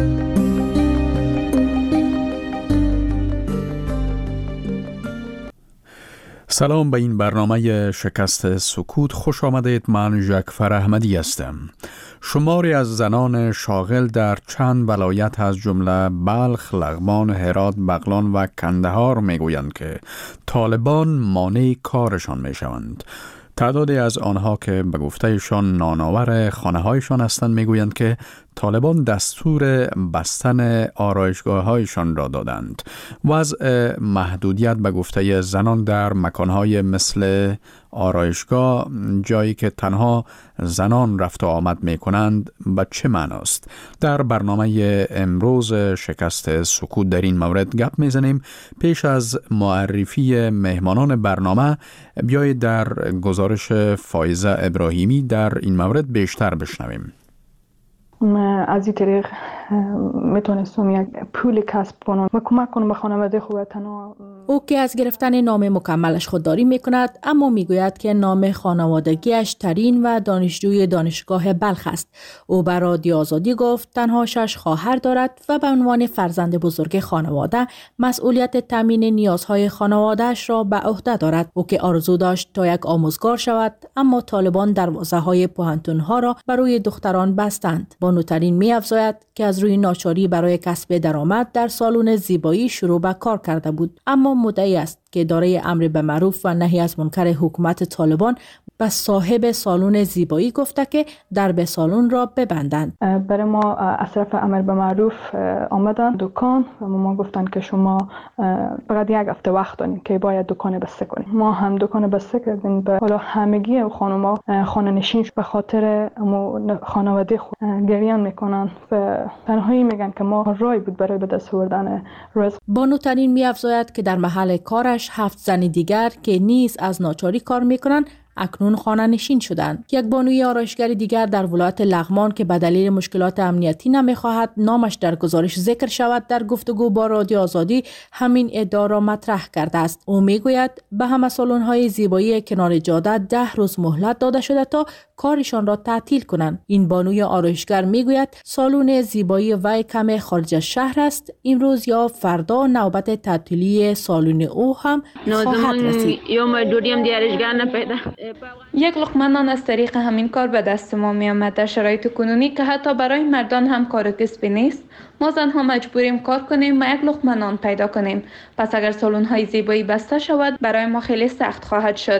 سلام به این برنامه شکست سکوت خوش آمدید. من ژکفر احمدی هستم. شماری از زنان شاغل در چند ولایت از جمله بلخ، لغمان، هرات، بغلان و کندهار میگویند که طالبان مانع کارشان میشوند. تعدادی از آنها که به گفتهشان نانآور خانه‌هایشان هستند میگویند که طالبان دستور بستن آرایشگاه‌هایشان را دادند. وضع محدودیت به گفته زنان در مکان‌های مثل آرایشگاه، جایی که تنها زنان رفت و آمد می‌کنند، به چه معناست؟ در برنامه امروز شکست سکوت در این مورد گپ می‌زنیم. پیش از معرفی مهمانان برنامه بیایید در گزارش فایزه ابراهیمی در این مورد بیشتر بشنویم. از این طریق میتونستم یک پول کسب کنم و کمک کنم به خانواده خود. تنها او که از گرفتن نام مکملش خودداری میکند، اما میگوید که نام خانوادگیش ترین و دانشجوی دانشگاه بلخ است. او بر رادیو آزادی گفت تنها شش خواهر دارد و به عنوان فرزند بزرگ خانواده مسئولیت تامین نیازهای خانوادهش را به عهده دارد. او که آرزو داشت تا یک آموزگار شود، اما طالبان دروازه‌های پوهنتون‌ها را بر روی دختران بستند. بانوترین می‌افزاید که از از روی ناچاری برای کسب درآمد در سالن زیبایی شروع به کار کرده بود، اما مدعی است که اداره امر به معروف و نهی از منکر حکومت طالبان به صاحب سالن زیبایی گفته که درب سالن را ببندند. برای ما از طرف امر به معروف آمدن دکان و ما گفتن که شما فقط یک هفته وقت دارین که باید دکان بسته کنیم. ما هم دکان بسته کردیم. به حالا همگی خانوما خانه نشین به خاطر خانواده خود گریان میکنن و تنهایی میگن که ما رای بود برای به دست آوردن رزق. بانو ترین می‌افزاید که در محل کارش هفت زن دیگر که نیز از ناچاری کار میکنن اکنون خانه نشین شدند. یک بانوی آرایشگر دیگر در ولایت لغمان که به دلیل مشکلات امنیتی نمیخواهد نامش در گزارش ذکر شود، در گفتگو با رادیو آزادی همین ادعا را مطرح کرده است. او میگوید به همه سالن‌های زیبایی کنار جاده ده روز مهلت داده شده تا کارشان را تعطیل کنند. این بانوی آرایشگر میگوید سالن زیبایی وی کم خارج از شهر است. امروز یا فردا نوبت تعطیلی سالن او هم خواهد رسید. یک لقمه نان از طریق همین کار به دست ما می آمد. در شرایط کنونی که حتی برای مردان هم کار کسبی نیست، ما زنها مجبوریم کار کنیم و یک لقمه نان پیدا کنیم. پس اگر سالن های زیبایی بسته شود برای ما خیلی سخت خواهد شد.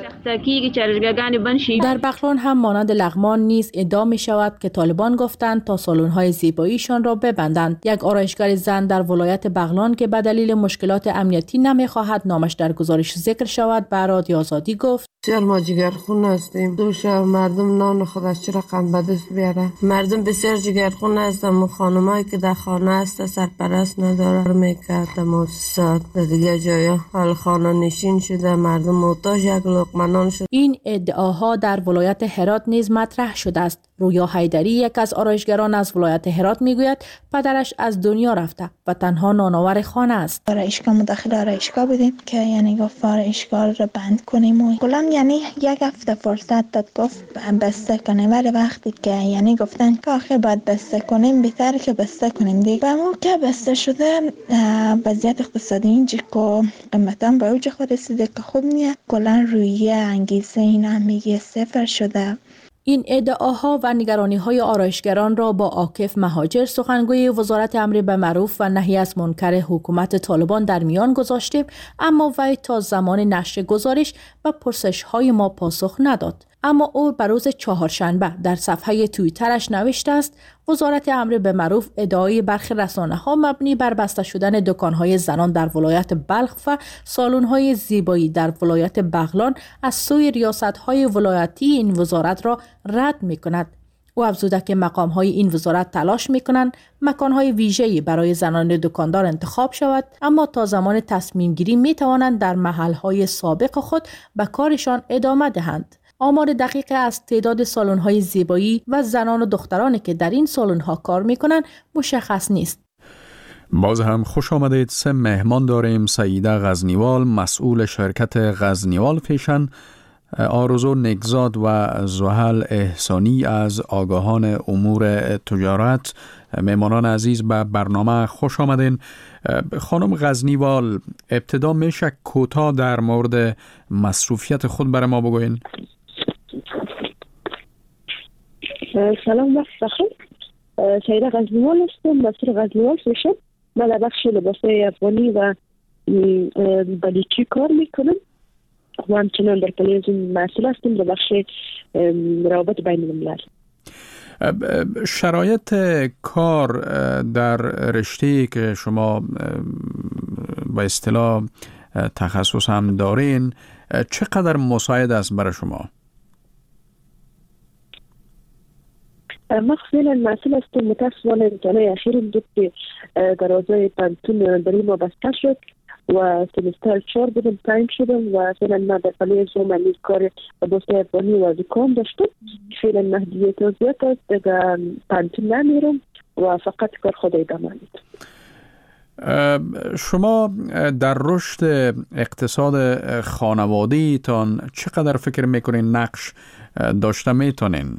در بغلان هم مانند لغمان نیز ادعا می شود که طالبان گفتند تا سالن های زیباییشان را ببندند. یک آرایشگر زن در ولایت بغلان که به دلیل مشکلات امنیتی نمی خواهد نامش در گزارش ذکر شود به رادیو آزادی گفت: بسیار ما جگرخون هستیم. دوش مردم نان خود از چه رقم به دست بیاره. مردم بسیار جگرخون هستم و خانمایی که در خانه هست سرپرست نداره میکرد مؤسسات دیگه جایا حال خانه نشین شده، مردم محتاج یک لقمه نان شد. این ادعاها در ولایت هرات نیز مطرح شده است. رویا حیدری یک از آرایشگران از ولایت هرات میگوید پدرش از دنیا رفته و تنها نانآور خانه است. آرایشگاه مداخل آرایشگاه بودیم که یعنی گفت آرایشگاه رو بند کنیم و کلا یعنی یک هفته فرصت داد گفت بسته کنیم، ولی وقتی که یعنی گفتن که آخر باید بسته کنیم بهتره که بسته کنیم دیگه. و که بسته شده وضعیت اقتصادی اینجا که قیمتا به اوج خود رسیده که خوب نیست. کلا روی انگیزه اینا میگه صفر شده. این ادعاها و نگرانی‌های آرایشگران را با عاکف مهاجر سخنگوی وزارت امر به معروف و نهی از منکر حکومت طالبان در میان گذاشتیم، اما وی تا زمان نشر گزارش و پرسش‌های ما پاسخ نداد. اما او بر روز چهارشنبه در صفحه توییترش نوشته است وزارت امر به معروف ادعای برخی رسانه‌ها مبنی بر بسته شدن دکان‌های زنان در ولایت بلخ و سالن‌های زیبایی در ولایت بغلان از سوی ریاست‌های ولایتی این وزارت را رد می‌کند. او افزوده که مقام‌های این وزارت تلاش می‌کنند مکان‌های ویژه‌ای برای زنان دکاندار انتخاب شود، اما تا زمان تصمیم گیری می‌توانند در محل‌های سابق خود به کارشان ادامه دهند. آمار دقیق از تعداد سالن‌های زیبایی و زنان و دخترانی که در این سالن‌ها کار می‌کنند مشخص نیست. باز هم خوش آمدید. سه مهمان داریم: سعیده غزنیوال مسئول شرکت غزنیوال فیشن، آرزو نگزاد و زحل احسانی از آگاهان امور تجارت. مهمانان عزیز به برنامه خوش آمدین. خانم غزنیوال، ابتدا میشه کوتاه در مورد مصروفیت خود برای ما بگوین؟ سلام وقت بخیر. سعیده غزنیوال هستم، مسئول غزنیوال فیشن. من در بخش لباسای افغانی و بلوچی کار میکنم و همچنان در تلویزیون مسئول هستم در بخش روابط بین الملل. شرایط کار در رشته‌ای که شما با اصطلاح تخصص هم دارین چقدر مساعد است برای شما؟ ما فعلا مسئول هستم. متاسفانه امتحانات اخیر بود که دروازه پانتون برای ما بسته شد و سمستر چهار بودم تایم شدم و فعلا ما در فعالیت زمانی کار لباسای افغانی و دکان داشتم. فعلا محدودیت و زیاد است، دیگه پانتون نمیرم و فقط کار خود ادامه میدم. شما در رشد اقتصاد خانوادگی تان چقدر فکر میکنین نقش داشته میتونین؟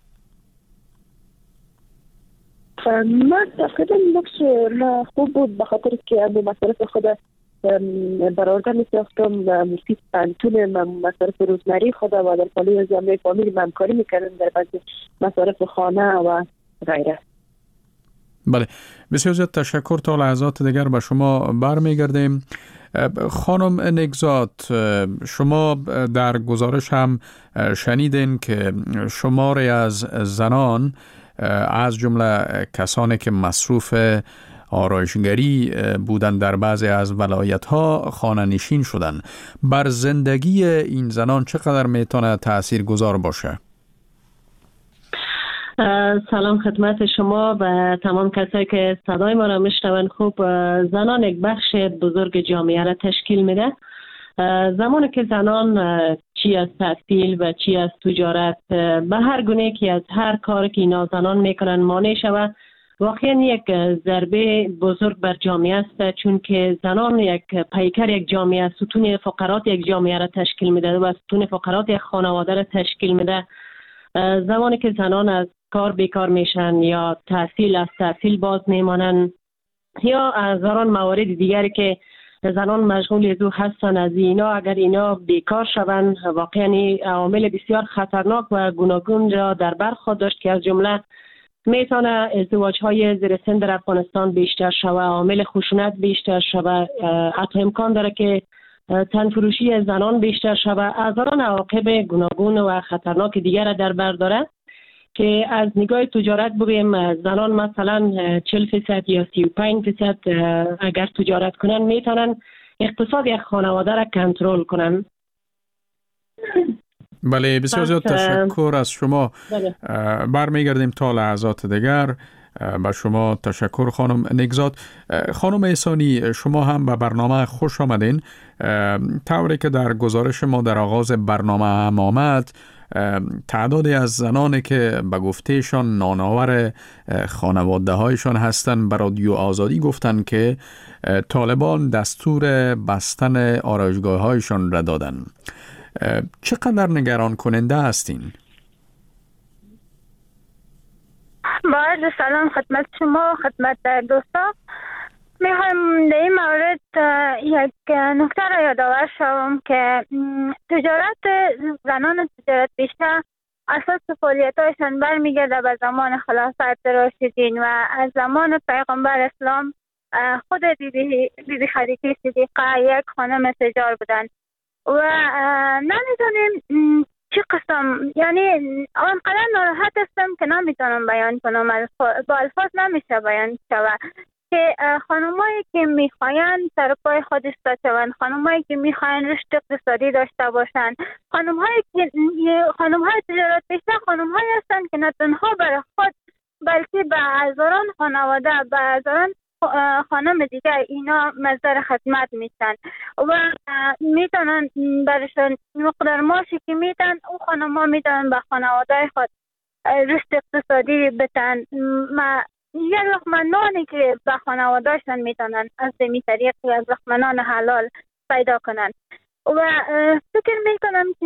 من تقریبا نقش خوب بود به خاطر که به مصارف خود برآورده می‌ساختم و مفید پانتون مصارف روزمره خود و در پالی جامعه فامیل همکاری میکردم در بعضی مصارف خانه و غیره. بله، بسیار زیاد تشکر. تا لحظات دیگر به شما برمیگردیم. خانم نگزاد، شما در گزارش هم شنیدین که شماری از زنان از جمله کسانی که مصروف آرایشگری بودن در بعضی از ولایت‌ها خانه نشین شدن. بر زندگی این زنان چقدر میتونه تأثیر گذار باشه؟ سلام خدمت شما و تمام کسایی که صدای ما را میشنون. خوب، زنان یک بخش بزرگ جامعه را تشکیل میده. زمانی که زنان چی از تحصیل و چی از تجارت به هر گونه که از هر کاری که اینا زنان میکنن مانع شود، واقعا یک ضربه بزرگ بر جامعه است، چون که زنان یک پیکر یک جامعه، ستون فقرات یک جامعه را تشکیل میده و ستون فقرات یک خانواده را تشکیل میده. زمانی که زنان از کار بیکار میشن یا تحصیل از تحصیل باز میمانن یا از هزاران موارد دیگری که زنان مشغول از او هستن، از اینا اگر اینا بیکار شوند، واقعا عوامل بسیار خطرناک و گوناگون را در بر خود داشت که از جمله میتونه ازدواج های زیر سن در افغانستان بیشتر شود، عامل خشونت بیشتر شود، حتی امکان داره که تنفروشی زنان بیشتر شود، از هزاران عواقب گوناگون و خطرناک دیگر را در بر داره که از نگاه تجارت بگویم زنان مثلا چهل فیصد یا سی و پنج فیصد اگر تجارت کنن میتونن اقتصاد یک خانواده را کنترل کنن. بله، بسیار زیاد تشکر از شما. برمیگردیم تا لحظات دیگر. با شما تشکر خانم نگزاد. خانم احسانی، شما هم به برنامه خوش آمدین. طوری که در گزارش ما در آغاز برنامه هم آمد، تعدادی از زنانی که به گفتهشان نانآور خانواده هایشان هستند به رادیو آزادی گفتند که طالبان دستور بستن آرایشگاه هایشان را دادن. چقدر نگران کننده هستین؟ باید سلام خدمت شما، خدمت دوستا. میخوایم در این مورد یک نکته را یادآور شوم که تجارت زنان تجارت بیشتر اساس فعالیت هایشان برمیگرده به زمان خلافت راشدین و از زمان پیغمبر اسلام. خود بیبی بیبی خدیجه صدیقه یک خانم تجار بودن و نمیدونیم چی قسم، یعنی آنقدر ناراحت هستم که نمیتونم بیان کنم، با الفاظ نمیشه بیان شود که خانمایی که میخواین سر پای خود ایستاده شوند، خانمایی که میخواین رشد اقتصادی داشته باشند، خانمهایی که خانمهای تجارت بیشتر خانمهایی هستند که نه تنها برای خود بلکه به هزاران خانواده، به هزاران خانم دیگه اینا مصدر خدمت میشن و میتونن برشان مقدار معاشی که میتن او خانم‌ها میتونن به خانواده خود رشد اقتصادی بتن. ما یک لقمه نانی که به خانوادهشان میتونن از دمی طریق از لقمه نان حلال پیدا کنن و فکر میکنم که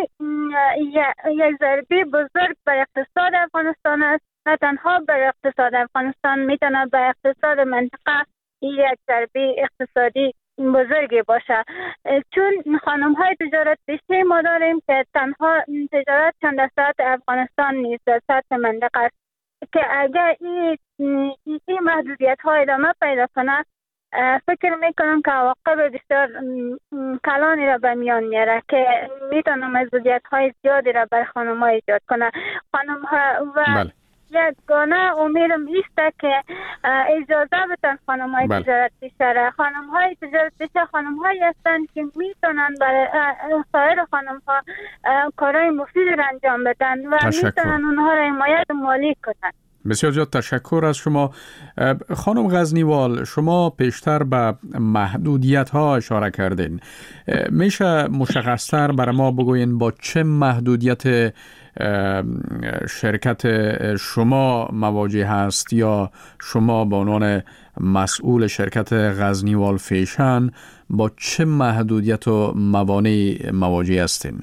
یک ضربه بزرگ بر اقتصاد افغانستان است. نه تنها بر اقتصاد افغانستان، میتونه به اقتصاد منطقه یک ضربه اقتصادی بزرگی باشه، چون خانم های تجارت بیشتر ما داریم که تنها تجارت چند در سطح افغانستان نیست، در سطح منطقه است که اگر این, این محدودیت های ادامه پیدا کنه فکر میکنم که عواقب بسیار کلانی را به میان میاره که میتونه محدودیت های زیادی را بر خانم ها ایجاد کنه. خانم ها و بله. یگانه امیدم ایست که اجازه بتن خانم های تجارت بیشتره. خانم های تجارت بیشتر خانم هایی هستند که میتونن برای سایر خانم ها کارهای مفید را انجام بدن و تشکر. میتونن اونها را حمایت مالی کنن. بسیار زیاد تشکر از شما. خانم غزنیوال، شما پیشتر به محدودیت ها اشاره کردین. میشه مشخصتر برای ما بگوین با چه محدودیت شرکت شما مواجه هست یا شما به عنوان مسئول شرکت غزنیوال فیشن با چه محدودیت و موانع مواجه هستین؟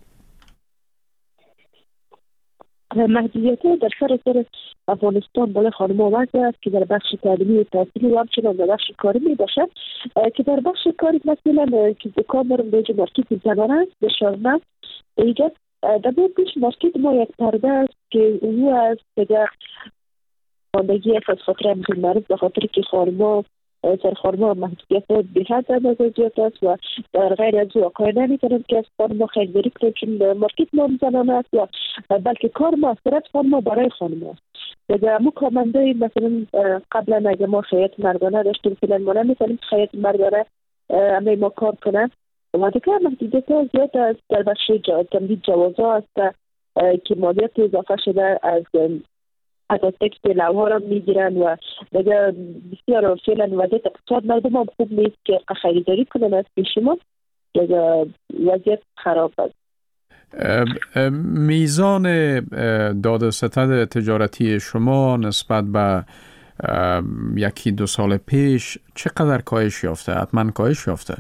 محدودیت در سراسر افغانستان برای خانم وضع است که در بخش تعلیمی و تحصیلی و همچنان در بخش کاری می باشد که در بخش کاری مثلا که دکان دارم به مارکت زنان است به شارنه ایجاد در باید پیش مارکت ما یک پرده است که او از دیگر خواندگی از خاطر همین معروف به خاطر که خانما سرخانما محدودیت به حد اندازه زیاد است و در غیر از او واقعا نمیتونم که از خانما خریداری کنم چون مارکت ما زنانه است یا بلکه کار ما صرف خانما برای خانما است. دیگه مو کارمندای مثلا قبلا اگه ما خیاط مردانه داشتیم فعلا ما نمیتونیم خیاط مردانه اما ما کار کنم و دیگه محدودیت ها زیاد است. در بخش تمدید جوازها است که مالیات اضافه شده از از تکست لوها را میگیرن و دیگه بسیار فعلا وضعیت اقتصاد مردم هم خوب نیست که خریداری کنن از پیش ما. دیگه وضعیت خراب است. میزان داد ستد تجارتی شما نسبت به یکی دو سال پیش چقدر کاهش یافته؟ حتما کاهش یافته؟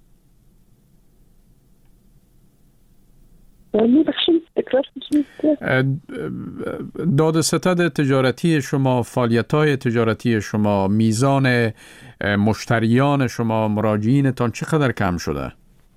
داد ستد تجارتی شما، فعالیت‌های تجارتی شما، میزان مشتریان شما، مراجعینتان چقدر کم شده؟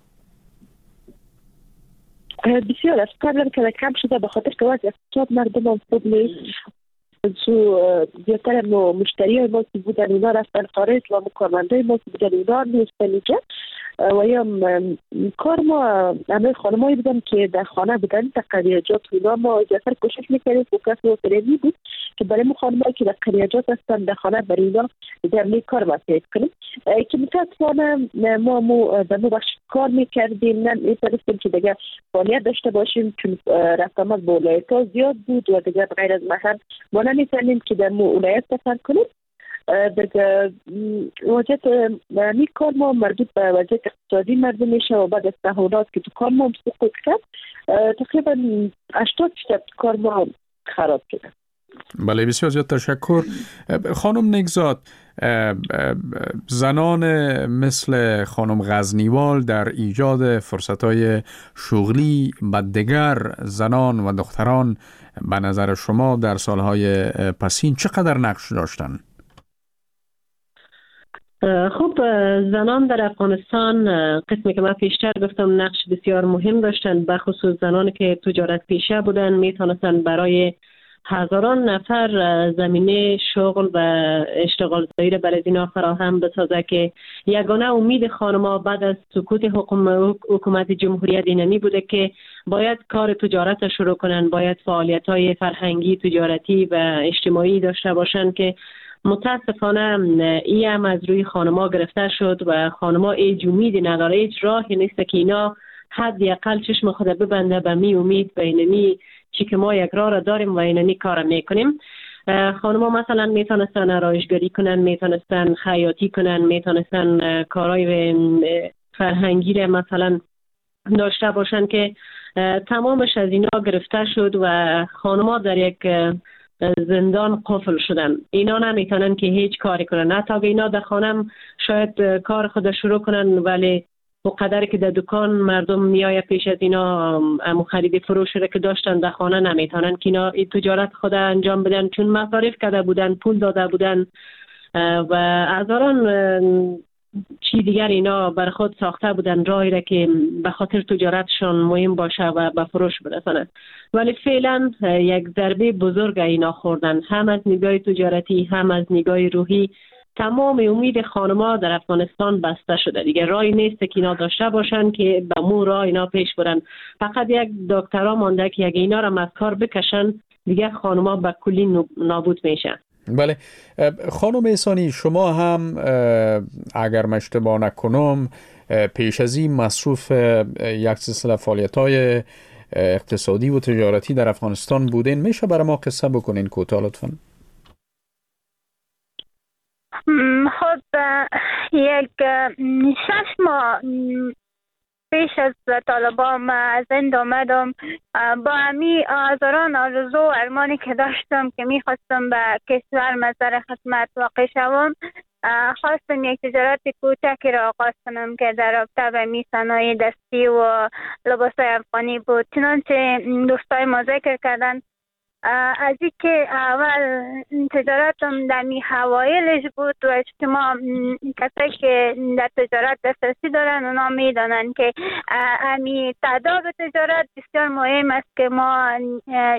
بسیار است. قبلا که کم شده به خاطر که وضع اقتصاد مردم هم خوب نیست. سو زیادتر مشتری های ما که بودن اینا رفتن خارج و کارمندای ما که بودن اینا نیستن اینجا و یا کار ما همه خانمایی بودن که در خانه بودن در قریاجات و اینا ما زیادتر کوشش میکردیم فوکس و فرمی بود که برای ما خانمایی که در قریاجات هستن در خانه برای اینا در می کار مساعد کنیم که متاسفانه ما مو در مو بخش کار میکردیم نه میتونستیم که دیگه فعالیت داشته باشیم چون رفت آمد به ولایت ها زیاد بود و دیگه غیر از محل ما نمیتونیم که در مو ولایت سفر کنیم. در وضعیت می کار ما مربوط به وضعیت اقتصادی مردم میشه و بعد از تحولات که تو کار ما سقوط کرد تقریبا هشتاد درصد کار ما خراب شده. بله بسیار زیاد تشکر. خانم نگزاد، زنان مثل خانم غزنیوال در ایجاد فرصت‌های شغلی به دیگر زنان و دختران به نظر شما در سالهای پسین چقدر نقش داشتند؟ خب زنان در افغانستان قسمی که من پیشتر گفتم نقش بسیار مهم داشتن، بخصوص زنانی که تجارت پیشه بودن میتونستن برای هزاران نفر زمینه شغل و اشتغال زایی را برای اینا فراهم بسازه که یگانه امید خانم‌ها بعد از سقوط حکومت جمهوریت اینمی بوده که باید کار تجارت شروع کنن، باید فعالیت‌های فرهنگی، تجارتی و اجتماعی داشته باشن که متاسفانه این هم از روی خانم‌ها گرفته شد و خانم‌ها هیچ امیدی نداره، هیچ راهی نیست که اینا حداقل چشم خود ببنده به می امید به اینمی چی که ما یک راه را داریم و اینمی کار میکنیم. خانم‌ها مثلا میتونستن آرایشگری کنن، میتونستن خیاطی کنن، میتونستن کارهای فرهنگی را مثلا داشته باشن که تمامش از اینا گرفته شد و خانم‌ها در یک زندان قفل شدن. اینا نمیتونن که هیچ کاری کنن، حتی اگه اینا در خانم شاید کار خود شروع کنن ولی و قدری که در دکان مردم میآید پیش از اینا امو خرید فروش را که داشتن در خانه نمیتونن که اینا تجارت خود انجام بدن چون مصارف کرده بودن، پول داده بودن و هزاران چی دیگر اینا بر خود ساخته بودن راهی را که به خاطر تجارتشان مهم باشه و به فروش برسانند. ولی فعلا یک ضربه بزرگ اینا خوردن، هم از نگاه تجارتی هم از نگاه روحی. تمام امید خانم‌ها در افغانستان بسته شده، دیگه راهی نیست که اینا داشته باشن که به مو راه اینا پیش برن. فقط یک دکترها مانده که اگه اینا را از کار بکشن دیگه خانم‌ها به کلی نابود میشن. بله خانم احسانی، شما هم اگر من اشتباه نکنم پیش از این مصروف یک سلسله فعالیت‌های اقتصادی و تجارتی در افغانستان بودین، میشه برای ما قصه بکنین کوتاه لطفاً؟ خب یک شش ماه پیش از طالبان از این آمدم با همی هزاران آرزو و ارمانی که داشتم که میخواستم به کشور مزار خدمت واقع شوم. خواستم یک تجارت کوچکی را آغاز کنم که در رابطه به می صنایع دستی و لباسای افغانی بود. چنانچه دوستای ما ذکر کردن از این که اول تجارتم در می حوایلش بود و اجتماع کسایی که در تجارت دسترسی دارن اونا می دانن که امی تعداد تجارت بسیار مهم است که ما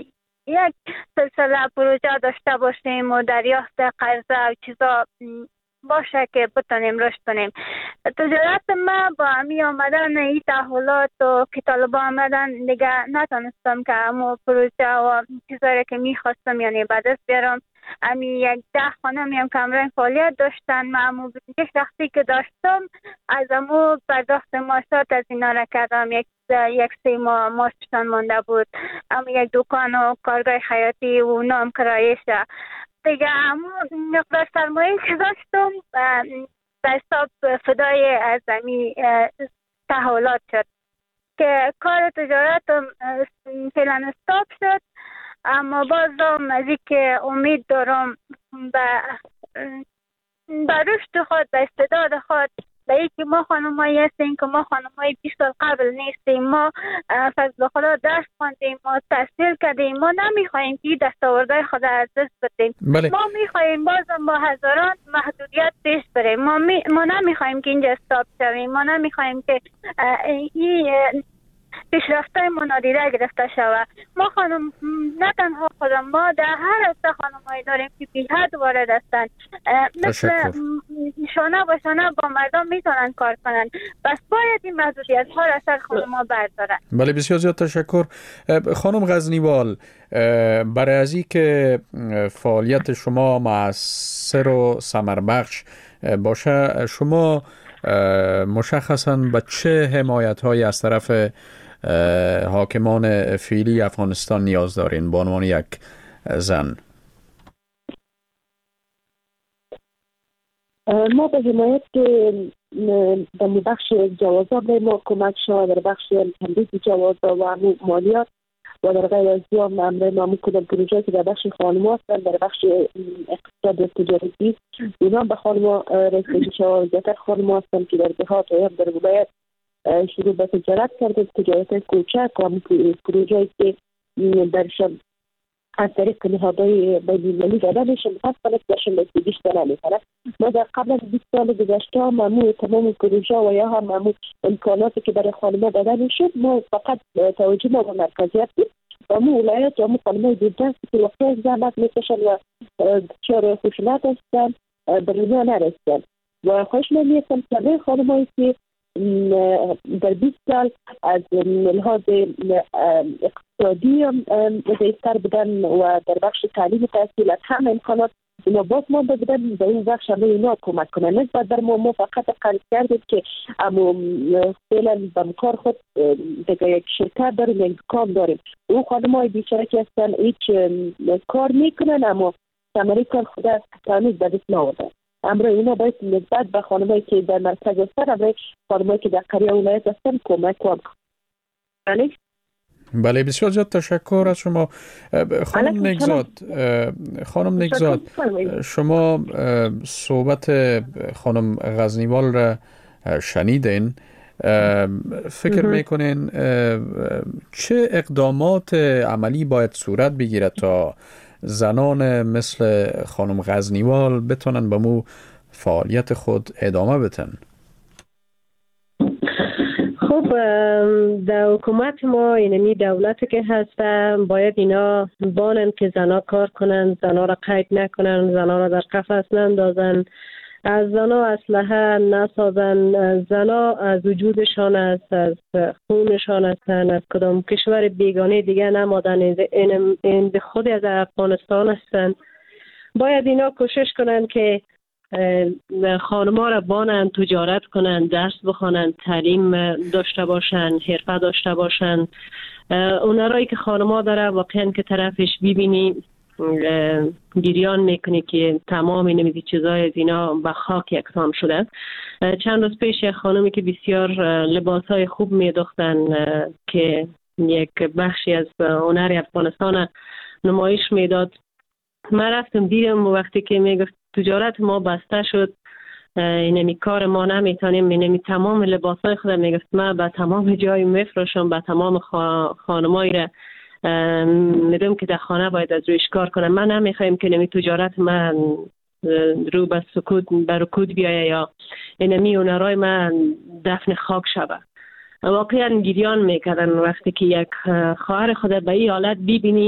یک سلسله پروژه داشته باشیم و دریافت قرضه و چیزا باشه که بتونیم رشد کنیم. تجارت ما با همی آمدن این تحولات و که طالبا آمدن دیگه نتونستم که همو پروژه و چیزایی که میخواستم یعنی به دست بیارم. امی یک ده خانه میم کمرین فعالیت داشتن، من همو یک شخصی که داشتم از همو پرداخت ماشات از اینا را کردم. یک یک سه ماه ماشتان مانده بود. اما یک دکان و کارگاه خیاطی و نام کرایشه دیگه همو مقدار سرمایه که داشتم به حساب فدای از امی تحولات شد که کار تجارتم فعلا استاپ شد. اما بازم از که امید دارم به به رشد خود، به استعداد خود، به اینکه ما خانمایی هستیم که ما خانمایی بیست سال قبل نیستیم. ما فضل خدا درس خواندیم، ما تحصیل کردیم، ما نمیخوایم که دستاوردهای خود از دست بدیم. بله. ما میخوایم بازم با هزاران محدودیت پیش بریم. ما, می... ما نمیخوایم که اینجا استاپ شویم. ما نمیخوایم که این پیشرفتای ما نادیده گرفته شود. ما خانم نه تنها خودم، ما در هر رشته خانمایی داریم که بی حد وارد هستند، مثل شانه با شانه با مردم میتونن کار کنن. بس باید این محدودیت ها را سر خانم‌ها بردارن. بله بسیار زیاد تشکر. خانم غزنیوال، برای از این که فعالیت شما مؤثر و ثمربخش باشه، شما مشخصاً به چه حمایت هایی از طرف حاکمان فعلی افغانستان نیاز دارین به عنوان یک زن؟ ما به حمایت در بخش جوازا به ما کمک شد، در بخش تمدید جوازا و مالیات و در غیر از دیام امر ما کدام پروژه که در بخش خانم‌ها هستن، در بخش اقتصاد تجارتی اینا به خانم‌ها رسیدگی شد. زیادتر خانم‌ها هستن که در دهات و یا در ولایت شروع به تجارت کرده، تجارت کوچک و پروژه‌ای که درشان از طریق نهادهای بین‌المللی داده میشه متاسفانه درشان رسیدگیش داده نمیکنه. ما در قبل از بیست سال گذشته ممنوع تمام پروژه و یا هم ممنوع امکاناتی که برای خانم‌ها داده میشد. ما فقط توجه ما به مرکزیت بود و مو ولایت و مو خانم‌های دیدرستی که وقتی زحمت میکشن و دچار خشونت هستن به دنیا نرسیدن و خواهش من میکنم همه خانم‌هایی که در بیست سال از لحاظ اقتصادی ضعیفتر بودن و در بخش تعلیم و تحصیل از همه امکانات اینا باز مانده بودن، به این بخش همه اینا کمک کنن. نسبت در ما ما فقط قرض کردیم که اما فعلا به کار خود دیگه یک شرکت داریم، یک دکان داریم. اون خانم‌های بیچاره که هستن هیچ کار میکنن اما ثمره کار خود تامین به دست نآوردن. امروز اینا باید نسبت به خانمایی که در مرکز هستن، امروز خانمایی که در قریه ولایت هستن کمک کنن. بله بله بسیار زیاد تشکر از شما. خانم نگزاد، خانم نگزاد شما صحبت خانم غزنیوال را شنیدین. فکر میکنین چه اقدامات عملی باید صورت بگیرد تا زنان مثل خانم غزنیوال بتونن به مو فعالیت خود ادامه بدن؟ خب در حکومت ما اینمی دولتی که هستن باید اینا بانن که زنا کار کنن، زنا را قید نکنن، زنا را در قفس نندازن، از زنا اسلحه نسازن. زنا از وجودشان است، از خونشان هستن، از کدام کشور بیگانه دیگه نمادن، این, این به خود از افغانستان هستن. باید اینا کوشش کنن که خانم‌ها را بانن، تجارت کنن، درس بخونن، تعلیم داشته باشن، حرفه داشته باشن. اونرایی که خانم‌ها داره واقعا که طرفش ببینی گریان میکنی که تمام این چیزای از اینا به خاک یکسان شده. چند روز پیش یک خانمی که بسیار لباسای خوب میدوختن که یک بخشی از هنر افغانستان نمایش میداد، من رفتم دیدم وقتی که میگفت تجارت ما بسته شد، اینمی کار ما نمیتونیم، اینمی تمام لباسای خود میگفت من به تمام جای میفروشم، به تمام خانمایی را میدونم که در خانه باید از رویش کار کنم. من نمیخوایم که نمی تجارت من رو به سکوت به رکود بیایه یا اینمی اونرای من دفن خاک شود. واقعا گریان میکردن وقتی که یک خواهر خود به این حالت ببینی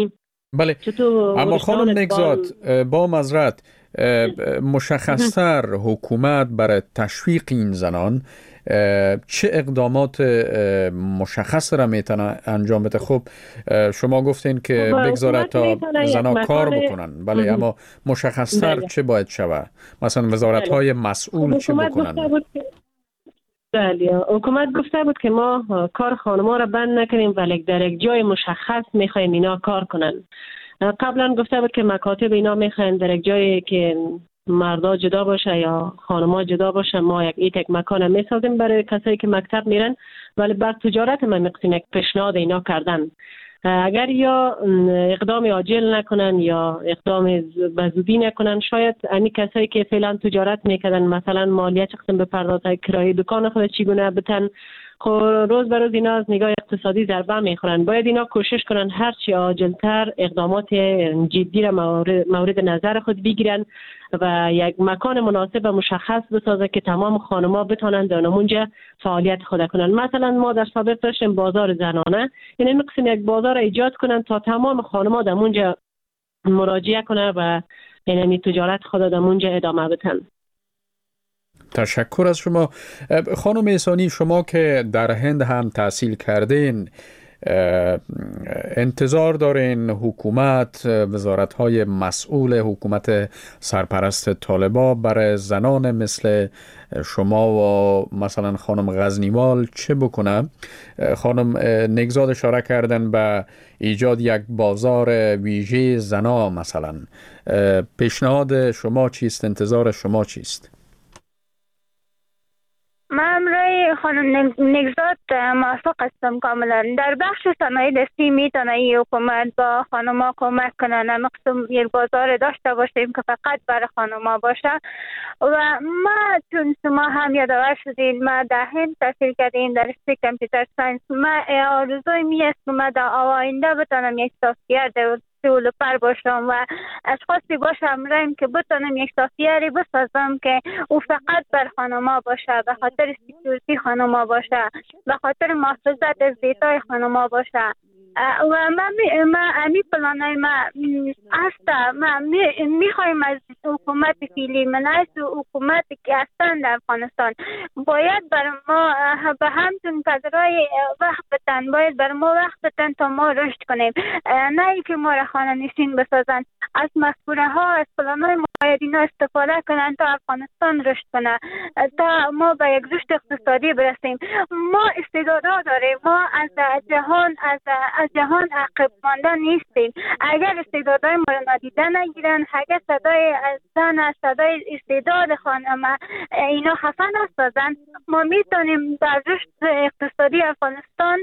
بله. اما خانم نگزاد با معذرت مشخصتر حکومت برای تشویق این زنان چه اقدامات مشخص را میتونه انجام بده؟ خب شما گفتین که بگذارد تا زنان کار بکنن، بله، اما مشخصتر بله. چه باید شود؟ مثلا وزارت های مسئول چه بکنن؟ بله، حکومت گفته بود که ما کار خانم‌ها را بند نکنیم ولی در یک جای مشخص میخوایم اینا کار کنن. قبلا گفته بود که مکاتب اینا میخواین در یک جایی که مردا جدا باشه یا خانم‌ها جدا باشه، ما یک ایت یک مکان میسازیم برای کسایی که مکتب میرن، ولی بر تجارت ما میخوایم یک پیشنهاد اینا کردن. اگر یا اقدام عاجل نکنن یا اقدام بزودی نکنن، شاید امی کسایی که فعلا تجارت میکردن مثلا مالیه چه قسم بپردازن، کرایه دکان خود چگونه بتن، خب روز به روز اینا از نگاه اقتصادی ضربه میخورن. باید اینا کوشش کنن هر چی عاجلتر اقدامات جدی را مورد, مورد نظر خود بگیرن و یک مکان مناسب و مشخص بسازه که تمام خانم‌ها بتونن در اونجا فعالیت خود کنن. مثلا ما در سابق داشتیم بازار زنانه، یعنی می‌خواستیم یک بازار ایجاد کنن تا تمام خانم‌ها در اونجا مراجعه کنن و یعنی تجارت خود در اونجا ادامه بدن. تشکر از شما. خانم احسانی، شما که در هند هم تحصیل کردین، انتظار دارین حکومت، وزارت‌های مسئول حکومت سرپرست طالبا برای زنان مثل شما و مثلا خانم غزنیوال چه بکنه؟ خانم نگزاد اشاره کردن به ایجاد یک بازار ویژه زنا مثلا. پیشنهاد شما چیست؟ انتظار شما چیست؟ من برای خانم نگزاد موافق هستم کاملا. در بخش صنایع دستی میتونه این حکومت با خانم‌ها کمک کنه، مقصود یک بازار داشته باشیم که فقط برای خانم‌ها باشه. و ما چون شما هم یادآور شدین ما در هند تحصیل کردیم در رشته کامپیوتر ساینس، ما آرزوی می است که ما در آینده بتونم یک سافت دیولپر باشم و اشخاصی باشم رایم که بتونم یک سافیری بسازم که او فقط بر خانم‌ها باشه، به خاطر سکیوریتی خانم‌ها باشه، به خاطر محافظت از دیتای خانم‌ها باشه. و من ما امی پلانای ما هسته، ما میخوایم از حکومت فیلی منعش و حکومت که هستن در افغانستان باید بر ما به همچون قدرهای وقت بتن، باید بر ما وقت بتن تا ما رشد کنیم، نه ای که ما را خانه نشین بسازن. از مفکوره ها، از پلانای ما باید اینا استفاده کنن تا افغانستان رشد کنه، تا ما به یک رشد اقتصادی برسیم. ما استعدادها داریم، ما از جهان از از جهان عقب مانده نیستیم. اگر استعدادهای ما را نادیده نگیرن، اگر صدای زن، صدای استعداد خانم اینا خفه نسازن، ما میتونیم در رشد اقتصادی افغانستان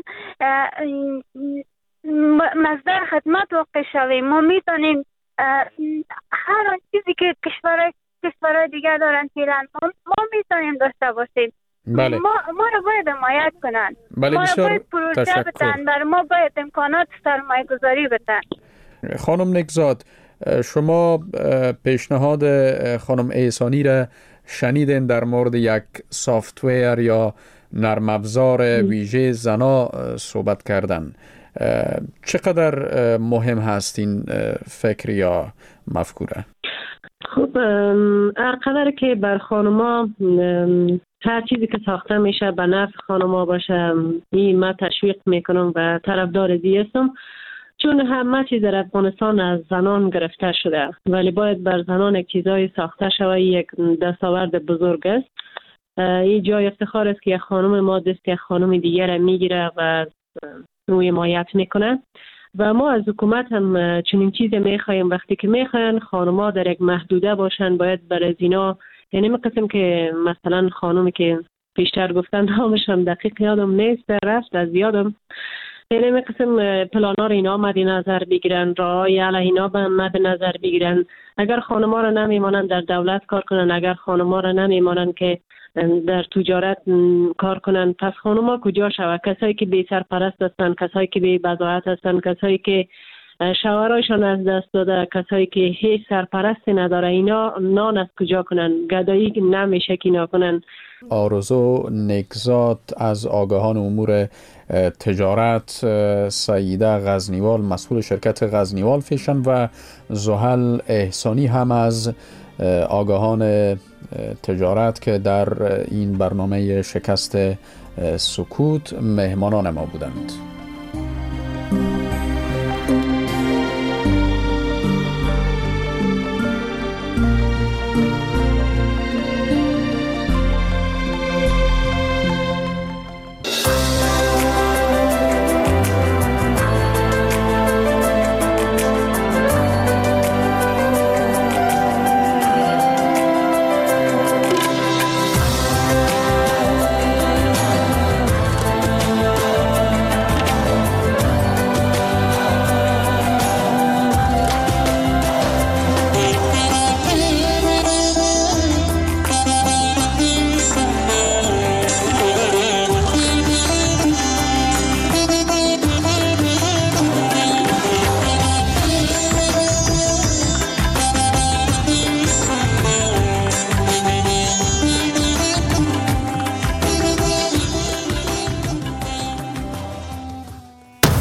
مصدر خدمت واقع شویم. ما میتونیم هر آن چیزی که کشورهای کشورهای دیگر دارن فعلا ما, ما میتونیم داشته باشیم. بله. ما ما رو باید حمایت کنن، بله، ما رو باید پروژه بدن، بر ما باید امکانات سرمایه گذاری بدن. خانم نگزاد، شما پیشنهاد خانم احسانی را شنیدین در مورد یک سافتویر یا نرم افزار ویژه زنا صحبت کردن. چقدر مهم هست این فکر یا مفکوره؟ خب هر قدر که بر خانما هر چیزی که ساخته میشه به نفع خانما باشه، این من تشویق میکنم و طرفدار دی هستم، چون همه چیز در افغانستان از زنان گرفته شده، ولی باید بر زنان یک چیزای ساخته شود. یک دستاورد بزرگ است. این جای افتخار است که یک خانم ما دست یک خانم دیگر میگیره و روی حمایت میکنه و ما از حکومت هم چنین چیز میخوایم. وقتی که میخواین خانم‌ها در یک محدوده باشن، باید برای اینا، یعنی می‌قسم که مثلا خانمی که پیشتر گفتن نامش هم دقیق یادم نیست، رفت از یادم، یعنی می‌قسم پلانا رو اینا مد نظر بگیرن، راه‌های علیه اینا به مد نظر بگیرن. اگر خانم‌ها رو نمیمانن در دولت کار کنن، اگر خانم‌ها رو نمیمانن که در تجارت کار کنن، پس خانم‌ها کجا شود؟ کسایی که بی سرپرست هستن، کسایی که بی بضاعت هستن، کسایی که شوهرایشان از دست داده، کسایی که هیچ سرپرستی نداره، اینا نان از کجا کنن؟ گدایی نمیشه که اینا کنن. آرزو نیکزاد از آگاهان امور تجارت، سعیده غزنیوال مسئول شرکت غزنیوال فیشن و زحل احسانی هم از آگاهان تجارت که در این برنامه شکست سکوت مهمانان ما بودند.